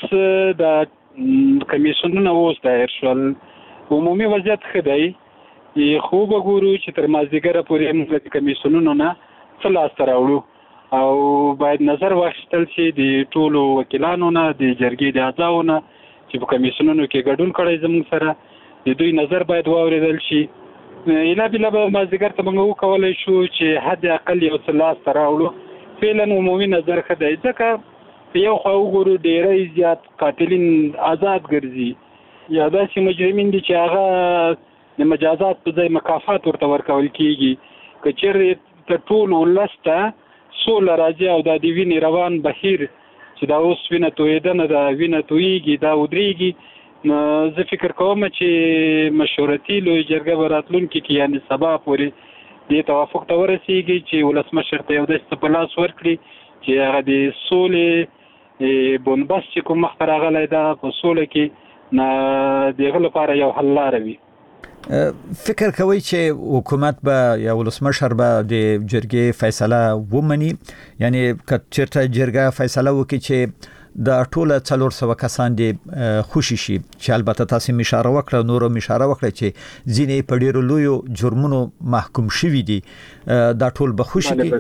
اوس دا کمیسیونونه اوس دایر شول، عمومي وضعیت ښه دی. خو به ګورو چې تر مازدیګره پورې موږ د کمیسیونونو نه څه لاسته راوړو او باید نظر واخیستل شي د ټولو وکیلانو نه د جرګې د اعضاو نه چې په کمیسیونونو کې ګډون کړی زموږ سره د دوی نظر باید واورېدل شي. اله بله به مازدیګر ته موږ وکولی شو چې حد اقل یو څه لاسته راوړو. فعلا عمومي نظر ښه دی ځکه په یو خوا وګورو ډېری زیات قاتلین آزاد ګرځي یا داسې مجرمین دي چې هغه د مجازات په ځای مکافات ورته ورکول کېږي. که چېرې تر ټولو ولس ته سوله راځي او دا د وینې روان بهیر چې دا اوس وینه تویېدنه ده وینه تویېږي دا ودرېږي نو زه فکر کوم چې مشورتي لویه جرګه به راتلونکي کې یعنې سبا پورې دې توافق ته ورسېږي چې ولسمشر ته یو داسې څه په لاس ورکړي چې هغه د سولې بنبست چې کوم مخته راغلی ده په سوله کې د هغه لپاره یو حل لاره وي. فکر کوي چې حکومت به یا ولسمشر به د جرګې فیصله ومني یعنی که چېرته جرګه فیصله وکړي چې د ټوله 400 کسان دي خوشي شي چې البته تاسو اشاره وکړه نور اشاره وکړه چې ځینې په ډیرو لویو جرمونو محکوم شوي دي دا ټول به خوشي دي.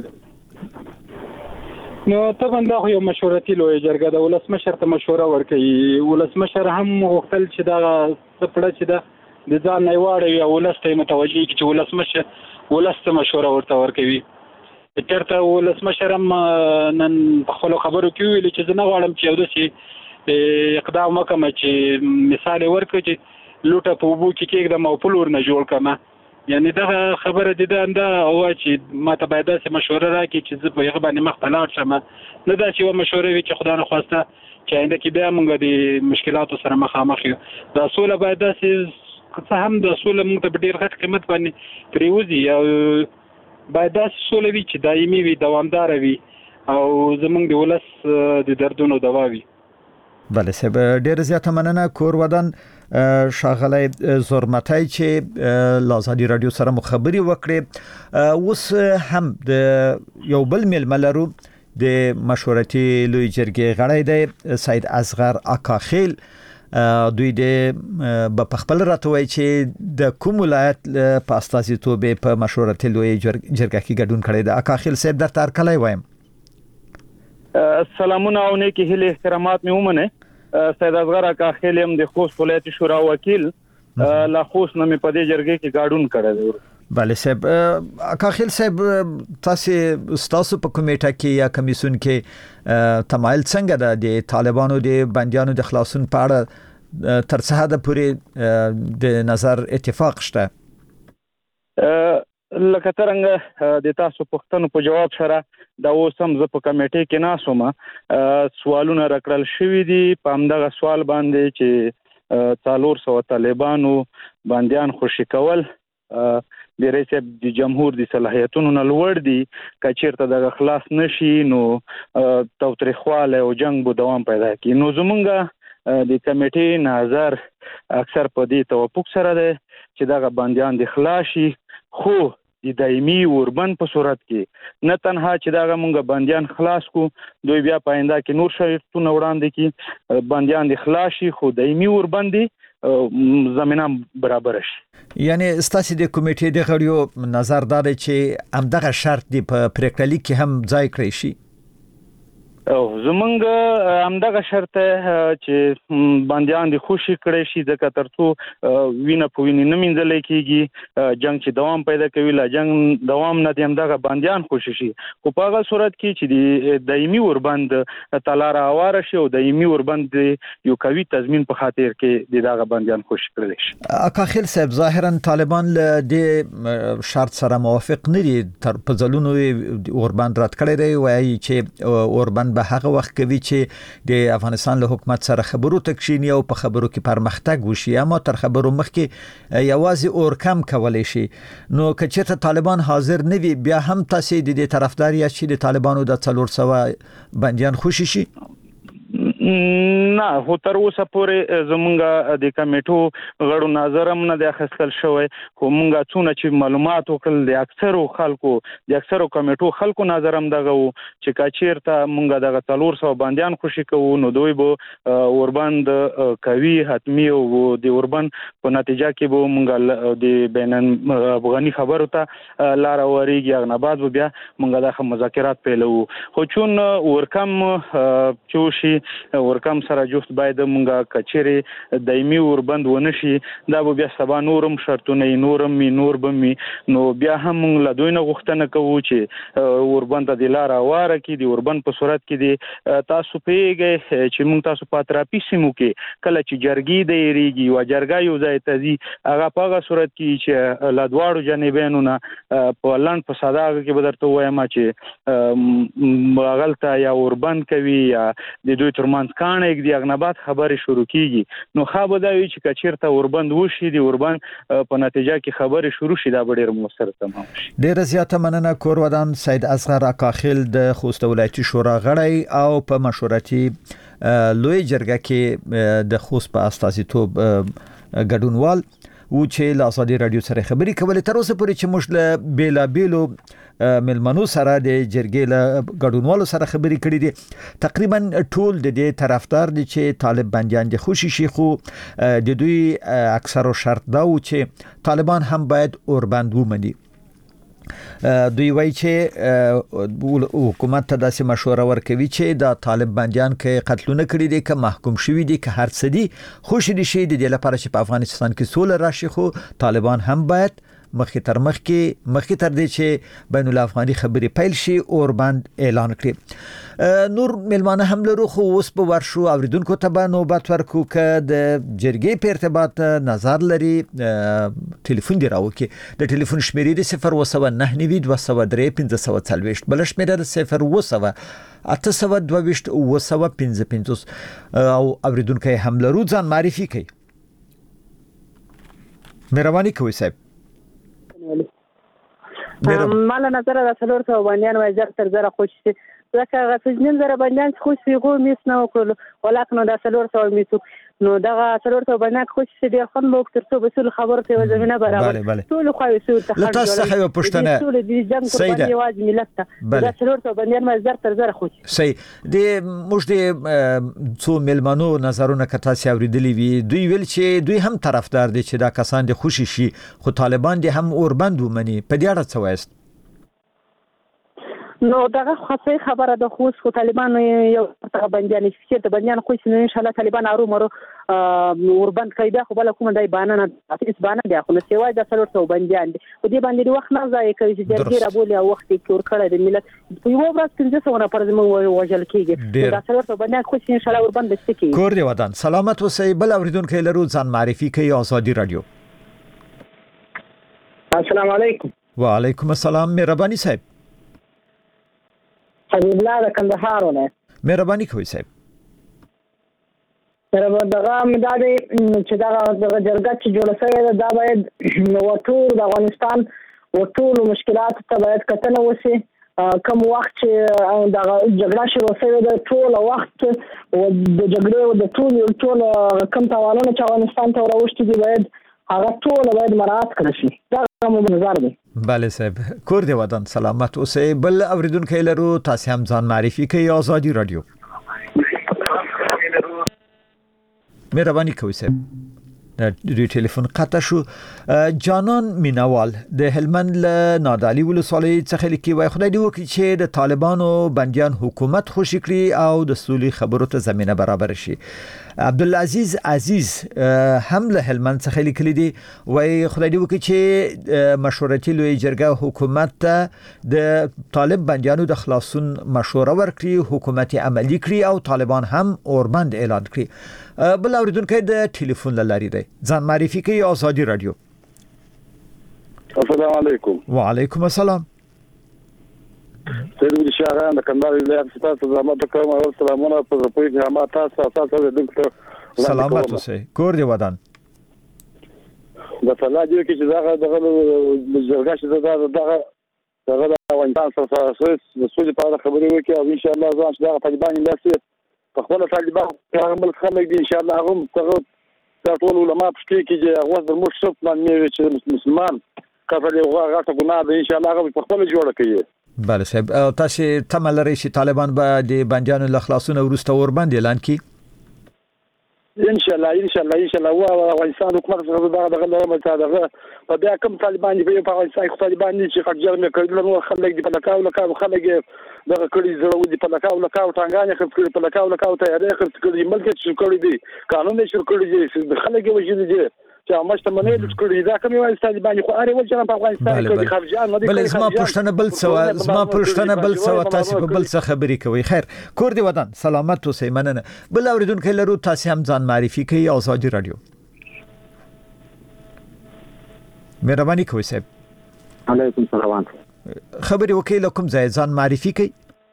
نو طبعا دا یو مشورتي لویه جرګه د ولسمشر ته مشوره ورکوي. ولسمشر هم غوښتل چې دا څپړه چې ده د ځان نه واړوي او ولس ته متوجه کړي چې ولسمشر ولس ته مشوره ورته ورکوي. چېرته ولسمشر هم نن په خپلو خبرو کې ویلي چې زه نه غواړم چې یو داسې اقدام وکړم چې مثال یې ورکړه چې لوټه په اوبو کې کېږدم او پل ورنه جوړ کړم. یعنی دغه خبره د ده انده او چې ما ته باید داسې مشوره راکړي چې زه په هغه باندې مخته لاړ شم نه دا چې یوه مشوره وي چې خدا نخواسته چې آینده کې بیا موږ د مشکلاتو سره مخامخ یو. دا سوله باید داسې څه هم د سوله موږ ته په ډېر غټ قیمت باندې پرېوځي او باید داسې سوله وي چې دایمي وي دوامداره وي او زموږ د ولس د دردونو دوا وي. بله صاحب ډېر زیاته مننه. کور ودان ښاغلی زرمتی چې له ازادي راډیو سره مو خبرې وکړې. اوس هم د یو بل میلمه لرو د مشورتي لویې جرګې غړی دی سید اصغر اکاخیل. دوی د په خپل راته وایي چې د کوم ولایت په استازیتوب په مشورتي لویې جرګه کې ګډون کړی دی. اکاخیل صاحب درته هرکلی وایم. سلامونه او نیکی هیلې احترامات مې ومنئ. سید اصغر اکاخیل هم د خوست ولایت شورا وکیل لا خوست نه مې په دې جرګې کې ګډون کړی دی. بله صاحب اکاخیل صاحب تاسو په کمیټه کې یا کمیسیون کې تمایل څنګه ده د طالبانو د بندیانو د خلاصون په اړه تر څه حده پورې د نظر اتفاق شته؟ لکه څنګه د تاسو پوښتنو په جواب سره دا اوس هم زه په کمیټې کې ناست وم سوالونه راکړل شوي دي په همدغه سوال باندې چې 400 طالبانو بندیان خوشي کول د رئیس د جمهور د صلاحیتونو نه لوړ دي. که چېرته دغه خلاص نشي نو تاوتریخوالی او جنګ به دوام پیدا کړي. نو زمونږ د کمیټې نظر اکثر په دې توافق سره دی چې دغه بندیان د خلاص شي خو د دایمي اوربند په صورت کې نه تنها چې دغه مونږ بندیان خلاص کو دوی بیا په آینده کې نور شرطونه وړاندې کړي بندیان د خلاص شي خو دایمي اوربند زمينه برابر شي. یعنی ستاسو د کمیټې د غړیو نظر دا دی چې همدغه شرط دی په پریکړه لیک کې هم ځای کړی شي. او زمونږ همدغه شرط چې بندیان دي خوشي کړي شي ځکه ترڅو وینه په وینې نه منځلې کیږي جنگ چې دوام پیدا کوي لا جنگ دوام نه دي همدغه بندیان خوشي شي خو په هغه صورت کې چې د دایمي اوربند تلاره اواره شي او دایمي اوربند یو قوي تضمین په خاطر کې دغه بندیان خوشي کړي شي. اکاخیل صاحب ظاهرا طالبان د شرط سره موافق نه دي تر په ځلونو اوربند رد کړی دی وایي چې اوربند به هغه وخت کوي چې د افغانستان له حکومت سره خبرو تکشینی او په خبرو کې پرمختګ وشي اما تر خبرو مخکې یوازې اور کم کولای شي. نو که چېرته طالبان حاضر نه وي بیا هم تاسو د دې طرفدار یا چې د طالبانو د 400 بندیان خوشي شي؟ نه هو تر اوسه پورې زمونږ د کمیټو غړو نظر هم نه دی اخیستل شوی خو مونږ څونه چې معلومات وکړل د اکثرو کمیټو خلکو نظر هم دغه و چې کچیرته مونږ دغه 400 بندیان خوشي کوو نو دوی به اوربند کوي حتمی او د اوربند په نتیجه کې به مونږ د بین افغاني خبرو ته لار وريږي اغنباد بیا مونږ د مذاکرات پیلو خو چون ورکم چوشي ورکم سره جفت باید مونږه کچېره دایمي اوربند ونشي دا به بیا سبا نورم شرطونه نور به نو بیا هم مونږ له دوی نه غوښتنه کوو چې اوربند د لار واره کې د اوربند په صورت کې دی تاسو پیګه چې مونږ تاسو پاتراپی سیمو کې کله چې جرګي د ایریږي او جرګا یو ځای ته ځي هغه په هغه صورت کې چې لادواړو جانبینو نه په لاند په ساده کې بدرته وایم چې غلطه یا اوربند کوي یا د دوی ترمنځ کانه یک دی اغنبات خبرې شروع کیږي نو خو دا وی چې کچیرته اوربند وشي دی اوربند په نتیجه کې خبرې شروع شي دا ډېر موثر تمام شي ډېر زیاته مننه کورودان سید اصغر اکاخیل د خوست ولایتي شورا غړی او په مشورتي لوی جرګه کې د خوست په استازیتوب ګډونوال و چې له ازادي رادیو سره خبرې کولې تر اوسه پورې چې موږ له بیلابیلو ملمنو سره د جرګې له ګډونوالو سره خبرې کړې دي تقریبا ټول د دې طرفدار دي چې طالب بنديان د خوشي شي خو د دوی اکثرو شرط دا و چې طالبان هم باید اوربند ومني دوی وایي چې حکومت ته داسې مشوره ورکوي چې د طالب بنديان کې قتلونه کړي دي که محکوم شوي دي که هر څه دي خوشي دي شي د دې لپاره چې په افغانستان کې سوله راشي خو طالبان هم باید مخکې تر دې چې بین الافغاني خبرې پیل شي اوربند اعلان کړي نور ملمانه هم لرو خو اوس په ورشو اوریدونکو ته به نوبت ورکو که د جرګې په ارتباط نظر لري ټلیفون دی راوکي د ټلیفون شمیرې د 01992031540 بل شمیره د 08222 او اوریدونکو هم لرو ځان معرفي کوي مهرباني کوئ صاحب مال نظر د څلور ته باندې وای زر زره خوشي ځکه غسجنن زره باندې خوشي غو میس نه وکړو ولکه نو د څلور ته میسو نو دغه څلور ته باندې خوشي دی خو موږ ترڅو به ټول خبر ته زمينه برابر ټول خو یو څه ته لته خو پښتنه ټول د جنگ قرباني واج ملت ته د څلور ته باندې ما زر خوشي صحیح د موږ د څو ملمنو نظرونه کته اوریدلی وی دوی ویل چې دوی هم طرفدار دي چې دا کسان د خوشي شي خو طالبان دي هم اوربند ومني په دې اړه څه وایست نو دغه خاصه خبره د خوست خو طالبان یو بنديان چې د بنديان خو ان شاء الله طالبان مرو اوربند کیدا خو بل کوم دای بانه نه اساس بانه دی خو سیوای د څلورته بنديان دي خو دې باندې وخت نه ځای کوي چې جرګې را بولي او وخت کې ور کړی د ملت په یو ورځ کې څه ونه پر زموږ وجل کېږي د څلورته بنديان خو ان شاء الله اوربند دستي کور دی ودان سلامت اوسئ بل اوریدونکو لرو ځان معرفي کوي ازادي رادیو السلام علیکم وعلیکم السلام مهرباني صاحب حبیب الله د کندهار ولایت مهرباني کوئ صاحب دغه مداري چې دغه جرګه چې جوړه شوې دا باید وټول د افغانستان وټول مشکلات ته باید کتنه وشي کوم وخت چې دغه جګړه شروع شوې ده ټول وخت او د جګړې د ټول کوم تاوانونه چې افغانستان ته راوښتي دي باید هغه ټول باید مراعات کړي شي دا مو نظر دی بله صاحب کور دی ودان سلامت اوسئ بل اوریدونکو لرو تاسو هم ځان معرفي کوي ازادي رادیو مهرباني کوئ صاحب د ټلیفون قطع شو جانان مینوال د هلمند له نادعلي ولسوالۍ څخه لیکي وای خدای دې وکړي چې د طالبانو بنديان حکومت خوشي کړي او د سولې خبرو ته زمينه برابر شي عبدالعزیز عزیز هم له هلمند څخه لیکلي دي وای خدای دې وکړي چې مشورتي لوی جرګه حکومت ته د طالب بنديانو د خلاصون مشوره ورکړي حکومت عملی کړي او طالبان هم اوربند اعلان کړي بل اوریدونکو د ټلیفون لاري دی ځان معرفي کوي ازادي رادیو السلام علیکم وعلیکم السلام سید شاهان د کندهار ولایت ستاسو زحمت کوم او سلامونه په پوي جامه تاسو د دکتور سلامت اوسئ کور دی ودان د فلا دی چې دغه جرګه چې دغه افغانستان سره د سولې په اړه خبرې وکړي او ان شاء الله ځان چې دغه طالبان لاسي په خپل طالبان عمل خلک دي ان شاء الله هم څنګه ټول علماء پښتې کې چې هغه د موږ شپ باندې چې مسلمان کفر یو غاټه ګناه ده ان شاء الله هغه په خپل جوړ کوي. بله صاحب تاسو تمه لرئ چې طالبان به د بندیانو له خلاصون وروسته ورباندې اعلان کړي؟ ان شاء الله او افغانستان حکومت دغه دغه په بیا کوم طالبان دي په افغانستان کې طالبان دي چې خرجر مې کړل نو خلک دي په لکاو خلک دغه کړي زړه دي په لکاو ټانګانې خپل په لکاو تیارې کړي ملک چې کړي دي قانون چې کړي دي خلک وجې دي چې مشته منې د کړي دا کومه وایي طالبان خو اړ ول چې په افغانستان کې خرجان نه دي. بل زما پښتنه بل څه تاسو په بل څه خبرې کوي. خیر کور دی ودان سلامت اوسئ مننه. بل اوریدونکو لرو تاسو هم ځان معرفي کوي آزادي رادیو. مهرباني کوئ صاحب. علیکم السلام. خبرې وکړئ کوم ځای ځان معرفي کوي؟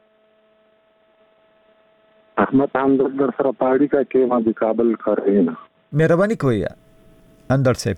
احمد همدرد در سره پاړی کا کې ما د کابل کارینه. مهرباني کوئ اندر صاحب.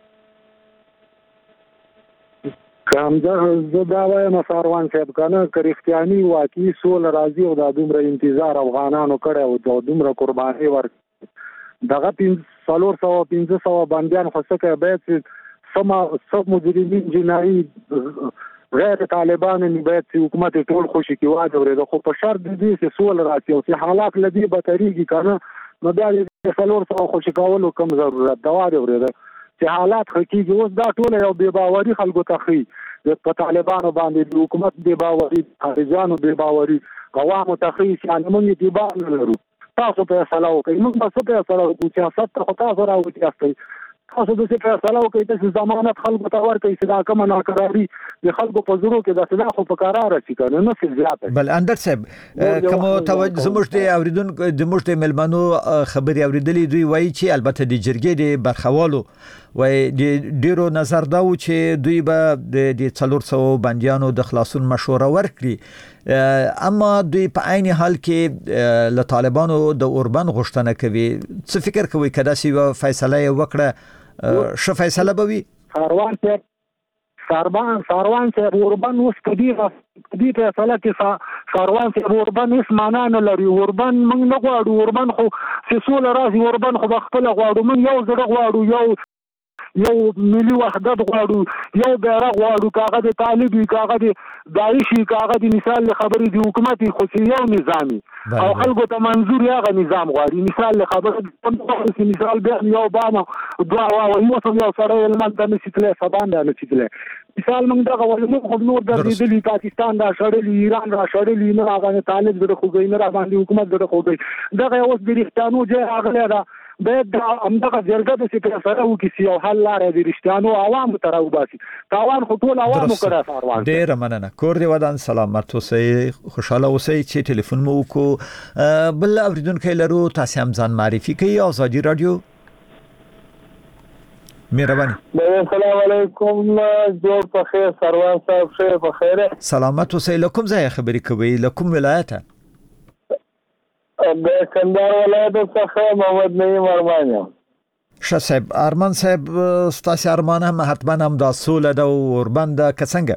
کامجه زدا وایم ساروان صاحب کنه کریختیانی واقعي سول راضي او د دومره انتظار افغانانو کړه او د دومره قرباني ور دغه 300 بندیان خصکه باید سم مجرمین جنایي غیر طالبان باید حکومت ټول خوشي کې واده ورته خو په شرط دي چې سول راځي او چې حالات لدی به طریقې کنه نو دا د 300 خوشي کولو کوم ضرورت دا ورته چې حالات حقيقي اوس دا ټول یو بے باوري خلکو ته خي په طالبانو باندې د حکومت بے باوري خارجانو بے باوري عوامو ته خي چې موږ دې باور لرو تاسو په فیصله وکړئ موږ په فیصله وکړو چې سات تاسو راوځي تاسو د څه فیصله وکړئ چې ضمانت خلکو ته ورکړئ چې دا کومه ناقراری د خلکو په زړه کې د صلاح خو په قرار شي کنه نه څه زیاته. بل اندر صاحب کوم توجه زموږ د اوریدونکو د موږ د ملمنو خبري اوریدلې دوی وایي چې البته د جرګې د برخوالو وای د ډیرو نظر دا و چې دوی به د 400 بندیانو د خلاصون مشوره ورکړي اما دوی په عین حال کې له طالبانو د اوربان غوښتنه کوي. څه فکر کوي کدا سی فیصله وکړه ش فیصله به وي؟ ساروان چې اوربان اوس کدي فیصله کې ساروان چې اوربان هیڅ معنا نه لري. اوربان موږ نه غواړو اوربان خو سول راځي اوربان خو خپل غواړو موږ یو ځړ غواړو یو ملي وحدت غواړو یو بیرغ غواړو کاغه د طالبي کاغه د داعشي کاغه د مثال خبرې د حکومت خو یو نظامی او خلکو ته منظور یغه نظام غواړي مثال خبرې مثال به یو باندې دوا او یو سره علمان د نشitله سبان د نشitله مثال موږ دغه ولې نور د دې پاکستان دا شړلې ایران را شړلې نه هغه طالب د خو نه را باندې حکومت د خو دغه اوس د رښتانو ځای اغله دا باید همدغه جرګه د سپیکر سره وکړي او حل لاره د رښتیانو عوامو ته راوباسي تاوان خو ټول عوامو کړه ساروان. ډیر مننه کور دی ودان سلامت اوسئ خوشاله اوسئ چې ټلیفون مو وکړو. بل اوریدونکو لرو تاسو هم ځان معرفي کوي آزادي رادیو. مهرباني. السلام علیکم جوړ په خیر سروان صاحب شه په خیر سلامت اوسئ. لکم ځای خبرې کوي لکم ولایت د کندهار ولایت څخه محمد نعیم ارمان یم. ښه صاحب ارمان صاحب ستاسو ارمان هم حتما هم د سوله د اوربند کڅنګ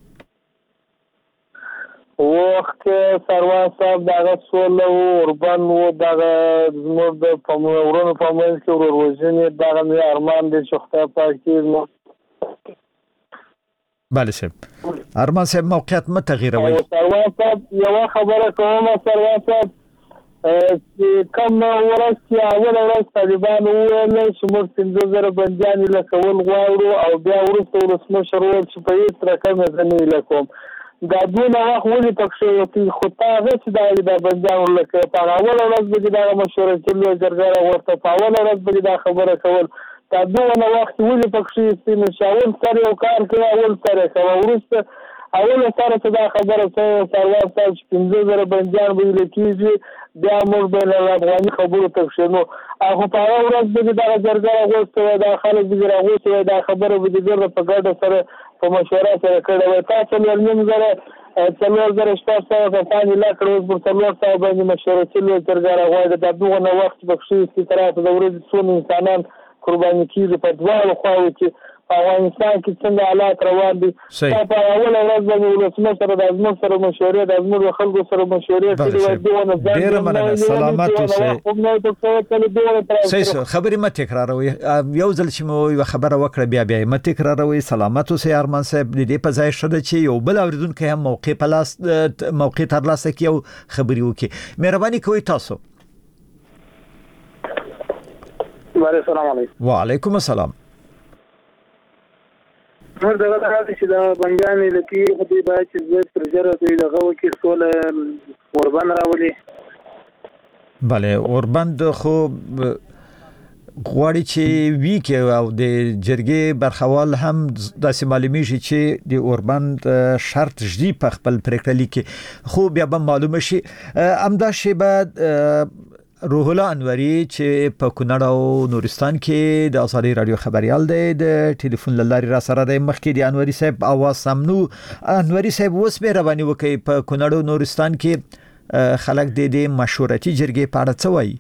وخت سروان صاحب دغه سوله اوربند و دغه زموږ د پمورونو په منځ کې ورورځنې دغه مې ارمان دي چې خدای پاک دې بله صاحب ارمان صاحب موقعیت متغیروي. سروان صاحب یو خبره کوم سروان صاحب کم ورځ کې اول ورځ طالبان وویل چې موږ 15000 بندیان له کول غواړو او بیا وروسته ولسمشر وویل چې په هیڅ رقم نه لیکوم دا دونه وخت ولې پکښې وتی خو هغه چې دا بندیان لکه په اول ورځ به دا مشوره چې جرګه ورته په اول ورځ به دا خبره کول دا دونه وخت ولې پکښې سینه شاول سره یو کار کوي اول سره کوي وروسته اول سره چې دا خبره کوي سروان صاحب چې 15000 بندیان به لیکيږي بیا موږ به له افغاني خبرو تښتو نو هغه په اول ورځ به دا جرګه غوښته دا خلک به راغوښته دا خبره به دغه په ګډه سره په مشوره سره کړه وای تاسو نیم زره 4000 کسان لا کړو په 4000 باندې مشوره چې جرګه راغوښته دا دغه وخت بخښي چې طرف د ورځې څو انسانان قرباني کیږي په دواړو خواو کې افغانستان کې څنګه حالات روان دي په اول ورځ باندې ولسمشر د ازمون سره مشورې د ازمون خلکو سره مشورې کړې دي ډېر مننه سلامات اوسئ صحیح خبرې مه تکراروئ یو ځل چې مو یو خبره وکړه بیا مه تکراروئ سلامات اوسئ ارمان صاحب د دې په ځای شته چې یو بل اوریدونکو هم موقع ترلاسه کړي او خبرې وکړي مهرباني کوئ تاسو السلام علیکم وعلیکم السلام نور دغه راځي چې دا بنګانې لکه خو دې باید چې زه پرجره دوی دغه وکي سوله اوربند راولي بله اوربند خو غواړي چې وی کې او د جرګې برخوال هم داسې معلومیږي چې د اوربند شرط جدي په خپل پریکړه لیکي خو بیا به معلومه شي امدا شی بعد روح الله انوري چې په کونړ او نورستان کې د ازادي رادیو خبريال دی د ټلیفون لاري را سره د مخکې د انوري صاحب اواز سمنو انوري صاحب اوس به رواني وکي په کونړ او نورستان کې خلک د مشورتي جرګې په اړه څه وایي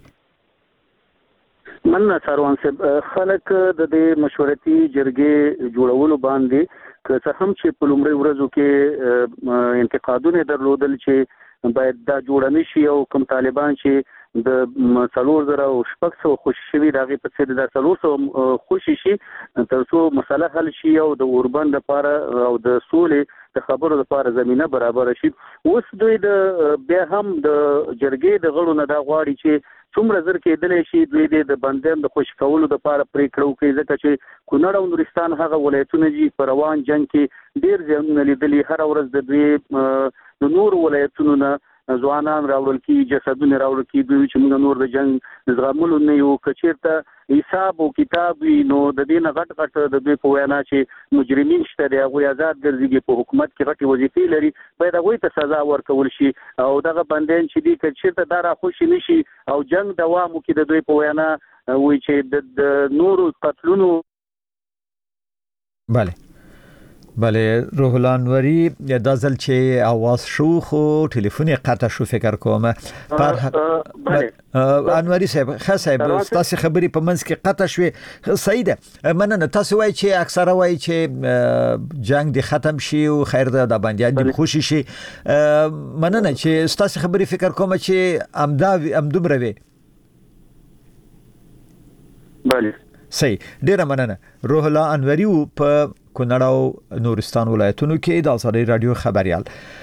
من سروان صاحب خلک د مشورتي جرګې جوړولو باندې که څه هم چې په لومړي ورځو کې انتقادونه درلودل چې باید دا جوړ نشي او کوم طالبان چې د 4000 او 600 خوشي شوی دغه په څیر د 400 خوشي شي ترڅو مسله حل شي او د اوربند لپاره او د سولې د خبرو لپاره زمينه برابر شي اوس دوی د بیا هم د جرګې د غړو نه دا غواړي چې څومره زر کېدلی شي دوی د بندیان د خوشي کولو لپاره پریکړه وکړي ځکه چې کونړ او نورستان هغه ولایتونه دي په روان جنگ کې ډیر ځایونه لیدلي هر ورځ د دوی د نور ولایتونو نه ځوانان راوړل کی جسدونه راوړل کی دوی چې موږ نور د جنگ زغملو نه یو کچیرته حساب او کتاب نو د دې نه غټ د دوی په وینا چې مجرمین شته دی هغه آزاد ګرځي په حکومت کې غټي وظیفې لري باید هغه ته سزا ورکول شي او دغه بندیان چې دي کچیرته دارا خوشي نشي او جنگ دوام وکړي د دوی په وینا وایي چې د نورو قتلونو بله روح الله انوري دا ځل چې आवाज شو خو ټلیفون قطع شو فکر کوم انوري صاحب خاصه تاسو خبري په منځ کې قطع شوه صحیح ده مننه تاسو وایي چې اکثره وایي چې جنگ دې ختم شي او خیر ده د باندې دې خوشي شي مننه چې تاسو خبري فکر کوم چې امدومره وي بله صحیح ډیره مننه روح الله انوري په کونړ او نورستان ولایتونو کې د ازادي رادیو خبريال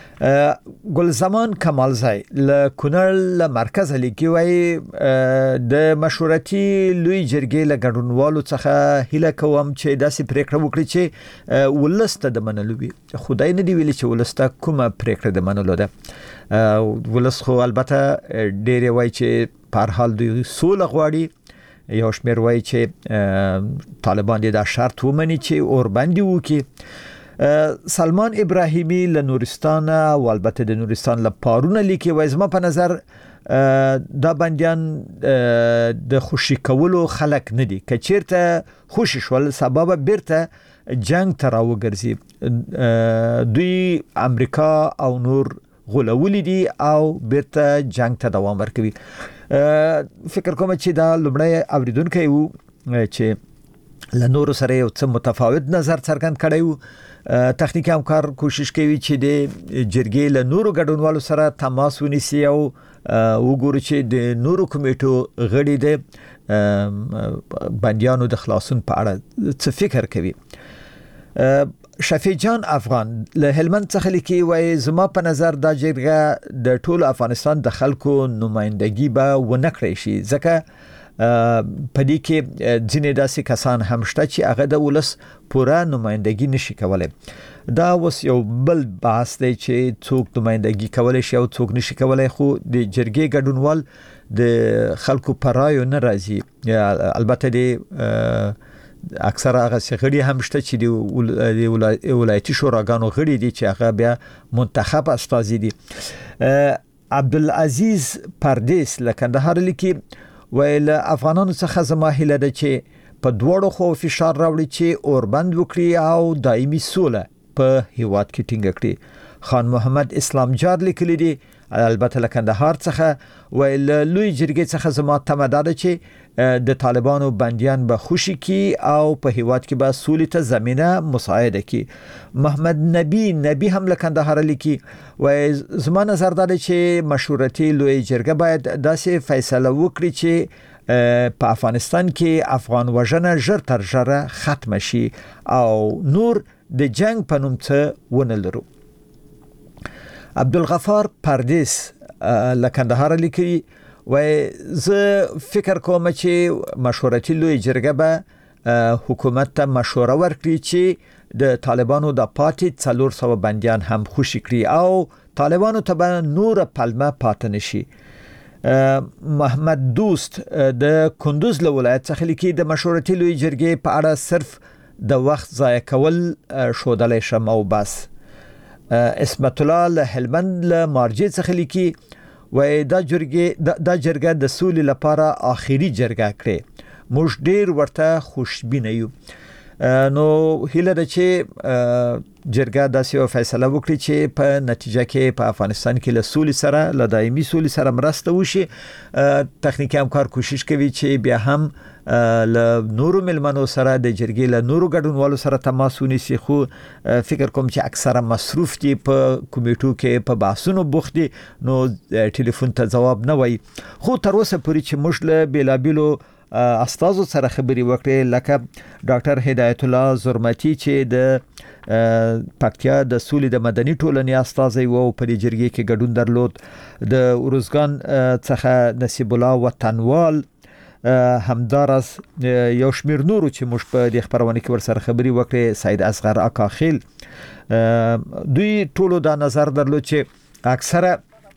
ګلزمان کمالزای له کونړ له مرکز لیکي وای د مشورتي لوی جرګې له ګډونوالو څخه هیله کوم چې داسې پریکړه وکړي چې ولسته د منلو وي خدای نه دی ویلي چې ولسته کومه پریکړه د منلو ده ولس خو البته ډېر وای چې په هر حال دوی سوله غواړي یو شمیر وایي چې طالبان دې دا شرط ومني چې اوربندي وکي سلمان ابراهیمی له نورستان او البته د نورستان له پارونه لیکي وایي زما په نظر دا بندیان د خوشي کولو خلک نه دي کچیرته خوشي شول سبب بیرته جنگ تر وګرځي دوی امریکا او نور غولولې دي او بیرته جنگ ته دوام ورکوي فکر کوم چې دا لومړی اوریدونکو یو چې لنور سره یو څه متفاوت نظر څرګند کړی وو تخنیکی همکار کوشش کوي چې د جرګې له نورو ګډونوالو سره تماس ونیسي او وګوري چې د نورو کمیټو غړي د بندیانو د خلاصون په اړه څه فکر کوي شفیع جان افغان له هلمند څخه لیکي وای زما په نظر دا جرګه د ټول افغانستان د خلکو نمائندګي به ونکړي شي ځکه پدې کې ځینې داسې کسان هم شته چې هغه د ولس پوره نمائندګي نشي کولای دا اوس یو بل بحث دی چې څوک نمائندګي کولای شي او څوک نشي کولای خو د جرګې ګډونوال د خلکو پرایو نه راځي البته د اکثر هغه غړي هم شته چې د ولایتي شوراګانو غړي دي چې هغه بیا منتخب استازي دي عبدالعزیز پردیس له کندهار لیکي ویل افغانانو څخه زما هیله ده چې په دوړو خو فشار راوړي چې اوربند وکړي او دایمي سوله په هیواد کې ټینګ کړي خان محمد اسلام جار لیکلی دی البته له کندهار څخه ویل لوی جرګې څخه زما تمه ده چې د طالبانو بنديان به خوشي کی او په هیواد کې به سولې ته زمينه مساعده کی. محمد نبی هم له کندهار لیکي وای زما نظر دا چې مشورتي لوی جرګه باید داسې فیصله وکړي چې په افغانستان کې افغان وژنه ژر تر ژره ختم شي او نور د جنگ په نوم څه ونه لرو. عبدالغفار پردیس له کندهار لیکي وای زه فکر کوم چې مشورتي لوی جرګه به حکومت ته مشوره ورکړي چې د طالبانو د پاتې 400 بنديان هم خوشي کړي او طالبانو ته به نور پلمه پاتې نشي. محمد دوست د کندوز له ولایت څخه لیکي د مشورتي لوی جرګې په اړه صرف د وخت ضایع کول شودلې شم او بس. اسمت الله له هلمند له مارجې څخه لیکي وای دا جرګه د سولې لپاره آخري جرګه کړي. موږ ډیر ورته خوشبینه یو. نو هیله ده چې جرګه داسې فیصله وکړي چې په نتیجه کې په افغانستان کې له سولې سره له دایمي سولې سره مرسته وشي. تخنیکی همکار کوشش کوي چې بیا هم له نورو ملمنو سره د جرګې له نورو ګډونوالو سره تماس ونیسي، خو فکر کوم چې اکثره مصروف دي په کمیټو کې په بحثونو بوخت دي، نو ټلیفون ته جواب نه وایي. خو تر اوسه پورې چې موږ له بیلابیلو استادو سره خبري وکړې لکه ډاکټر هدایت الله زرمتی چې د پکتیا د سولې د مدني ټولنې استاد وو په جرګې کې ګډون درلود، د اورزګان څخه نصیب الله وطنوال همدارس یو شمیر نورو چې موږ په د خبرونه کې ورسره خبري وکړې سید اصغر اکاخیل، دوی ټولو دا نظر درلود چې اکثره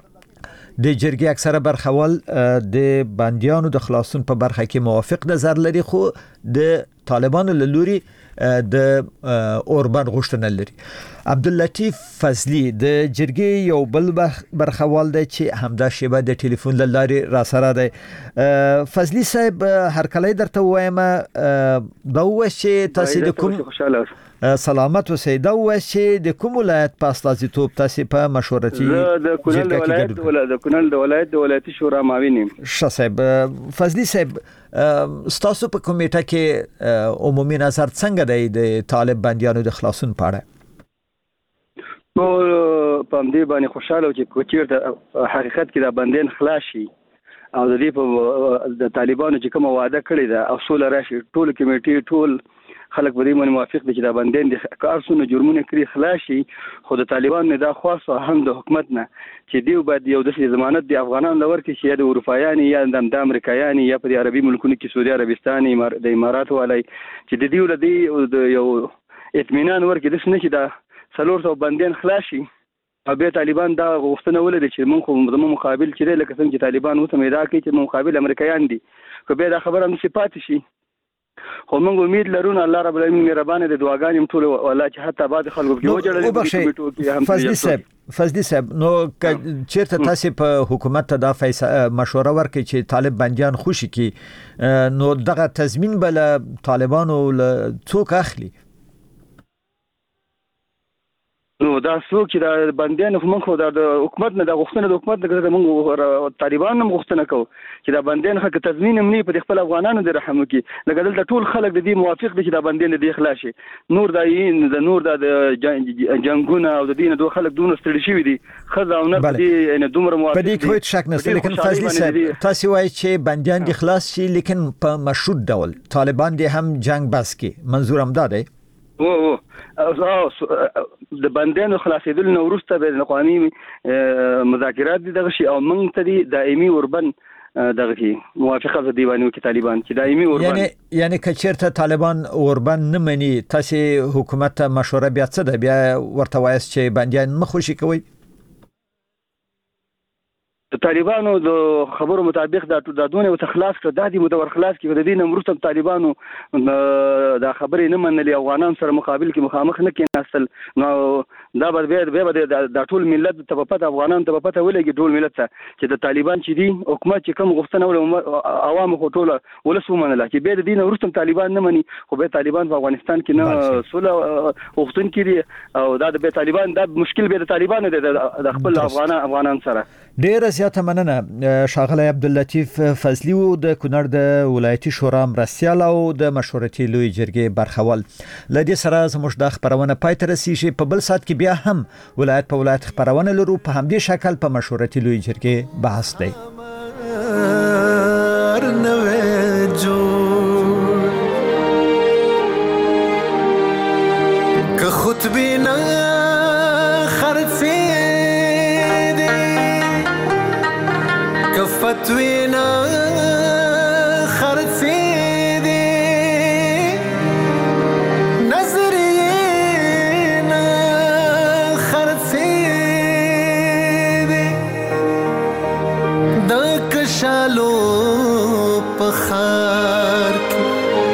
د جرګې اکثره برخوال د بنديانو د خلاصون په برخه کې موافق نظر لري، خو د طالبانو له لوري د اوربان غوښتنه لري. عبداللطیف فضلی د جرګې یو بل برخوال دی چې همدا شیبه د ټلیفون له لارې را سره دی. فضلی صاحب هر کله درته وایم دا و چې تاسو د کوم سلامت اوسئ، دا و چې د کوم ولایت په استازیتوب تاسو په مشورتي د کونړ د ولایت د ولایتي شورا معاون یم. صاحب فضلی صاحب ستاسو په کمیټه کې عمومي نظر څنګه دی د طالب بنديانو د خلاصون په اړه؟ نو په دې باندې خوشاله چې چیرته حقیقت کې د بندین خلاص شي او د دې په د طالبانو چې کوم وعده کړی دا اصول راشي، ټول کمیټې ټول خلک به دې باندې موافق دي چې دا بندین د کارسونو جرمونه کړی خلاص شي. خو د طالبانو دا خاصه هم د حکومت نه چې دیو باید یو د ضمانت د افغانانو لور کې چې د اروپایاني یا د امریکایاني یا په عربي ملکونو کې سعودي عربستان د امارات والي چې د دیو لدی یو اطمینان ورکړي د سنه چې دا 400 بندین خلاص شي. او به طالبان دا غوښتنه ولري چې موږ خو زموږ مقابل چې لکه څنګه چې طالبان اوس هم دا کوي چې مقابل امریکایان دي، خو به دا خبره هم صفات شي. خو موږ امید لرو ان الله رب العالمین مهربان دي، دعاګانې ټول والله چې حتی بعد خلکو کې وجړل. فضلی صاحب نو چیرته تاسو په حکومت ته دا مشوره ورکړي چې طالب بنديان خوشي کی، نو دغه تضمین بل طالبانو څوک اخلي؟ نو دا څوک چې د بندیانو موږ د حکومت نه د غوښتنه د حکومت د موږ طالبان هم غوښتنه کوو چې دا بندیان حق تضمین هم نه په خپل افغانانو د رحم کې لکه دلته ټول خلک د دې موافق دي چې دا بندیان د اخلاص شي. نور د جنگونه او د دین دوه خلک دونه ستړي شوی دي خزه او نه دي ان دومره موافق په دې کې هیڅ شک نشته. لیکن فضلی صاحب تاسو وایي چې بندیان د اخلاص شي لیکن په مشروط ډول طالبان دي هم جنگ بس کې، منظور هم دا دی؟ د بندیانو خلاصېدل نو وروسته به د قومي مذاکرات دي دغه شي او موږ ته دي دایمي اوربن دغه شي موافقه د دیوانو کې طالبان چې دایمي اوربن یعنی کچیرته طالبان اوربن نه مني تاسو حکومت ته مشوره بیا څه ده؟ بیا ورته وایي چې بندیان مخوشي کوي؟ طالبانو د خبرو مطابق دا دونه او تخلاص کړ د دې متور خلاص کې د دې نمرستم طالبانو دا خبرې نه منلې، افغانان سره مقابل کې مخامخ نه اصل نو دا به د ټول ملت ته په پته افغانان ته په پته ولګي ټول ملت ته چې د طالبان چې دي حکومت چې کوم غوښتنه ول عوام خو ټول ولسمنه چې به د دین ورستم طالبان نه مني خو به طالبان په افغانستان کې نه سوله غوښتن کړي او دا د طالبان دا مشکل به د طالبان د خپل افغانان سره. ډیره زیاته مننه ښاغلی عبداللطیف فضلی و د کونړ د ولایتي شورا مرستیال او د مشورتي لوی جرګې برخوال. لدې سره زموږ د خبرونه پای ته رسیږي. په بل سات کې بیا هم ولایت په ولایت خبرونه لرو. په همدې شکل په مشورتي لوی جرګې بحث دی. که خطبینا خرفی دی که فتوینا خرفی دی نظرینا خرفی دی دا کشالو پخار کی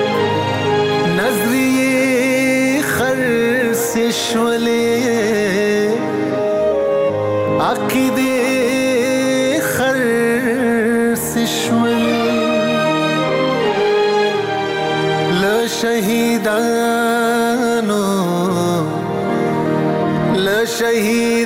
نظریه خرسش ولی عقیده خرسش ولی لشهیدانو لشهید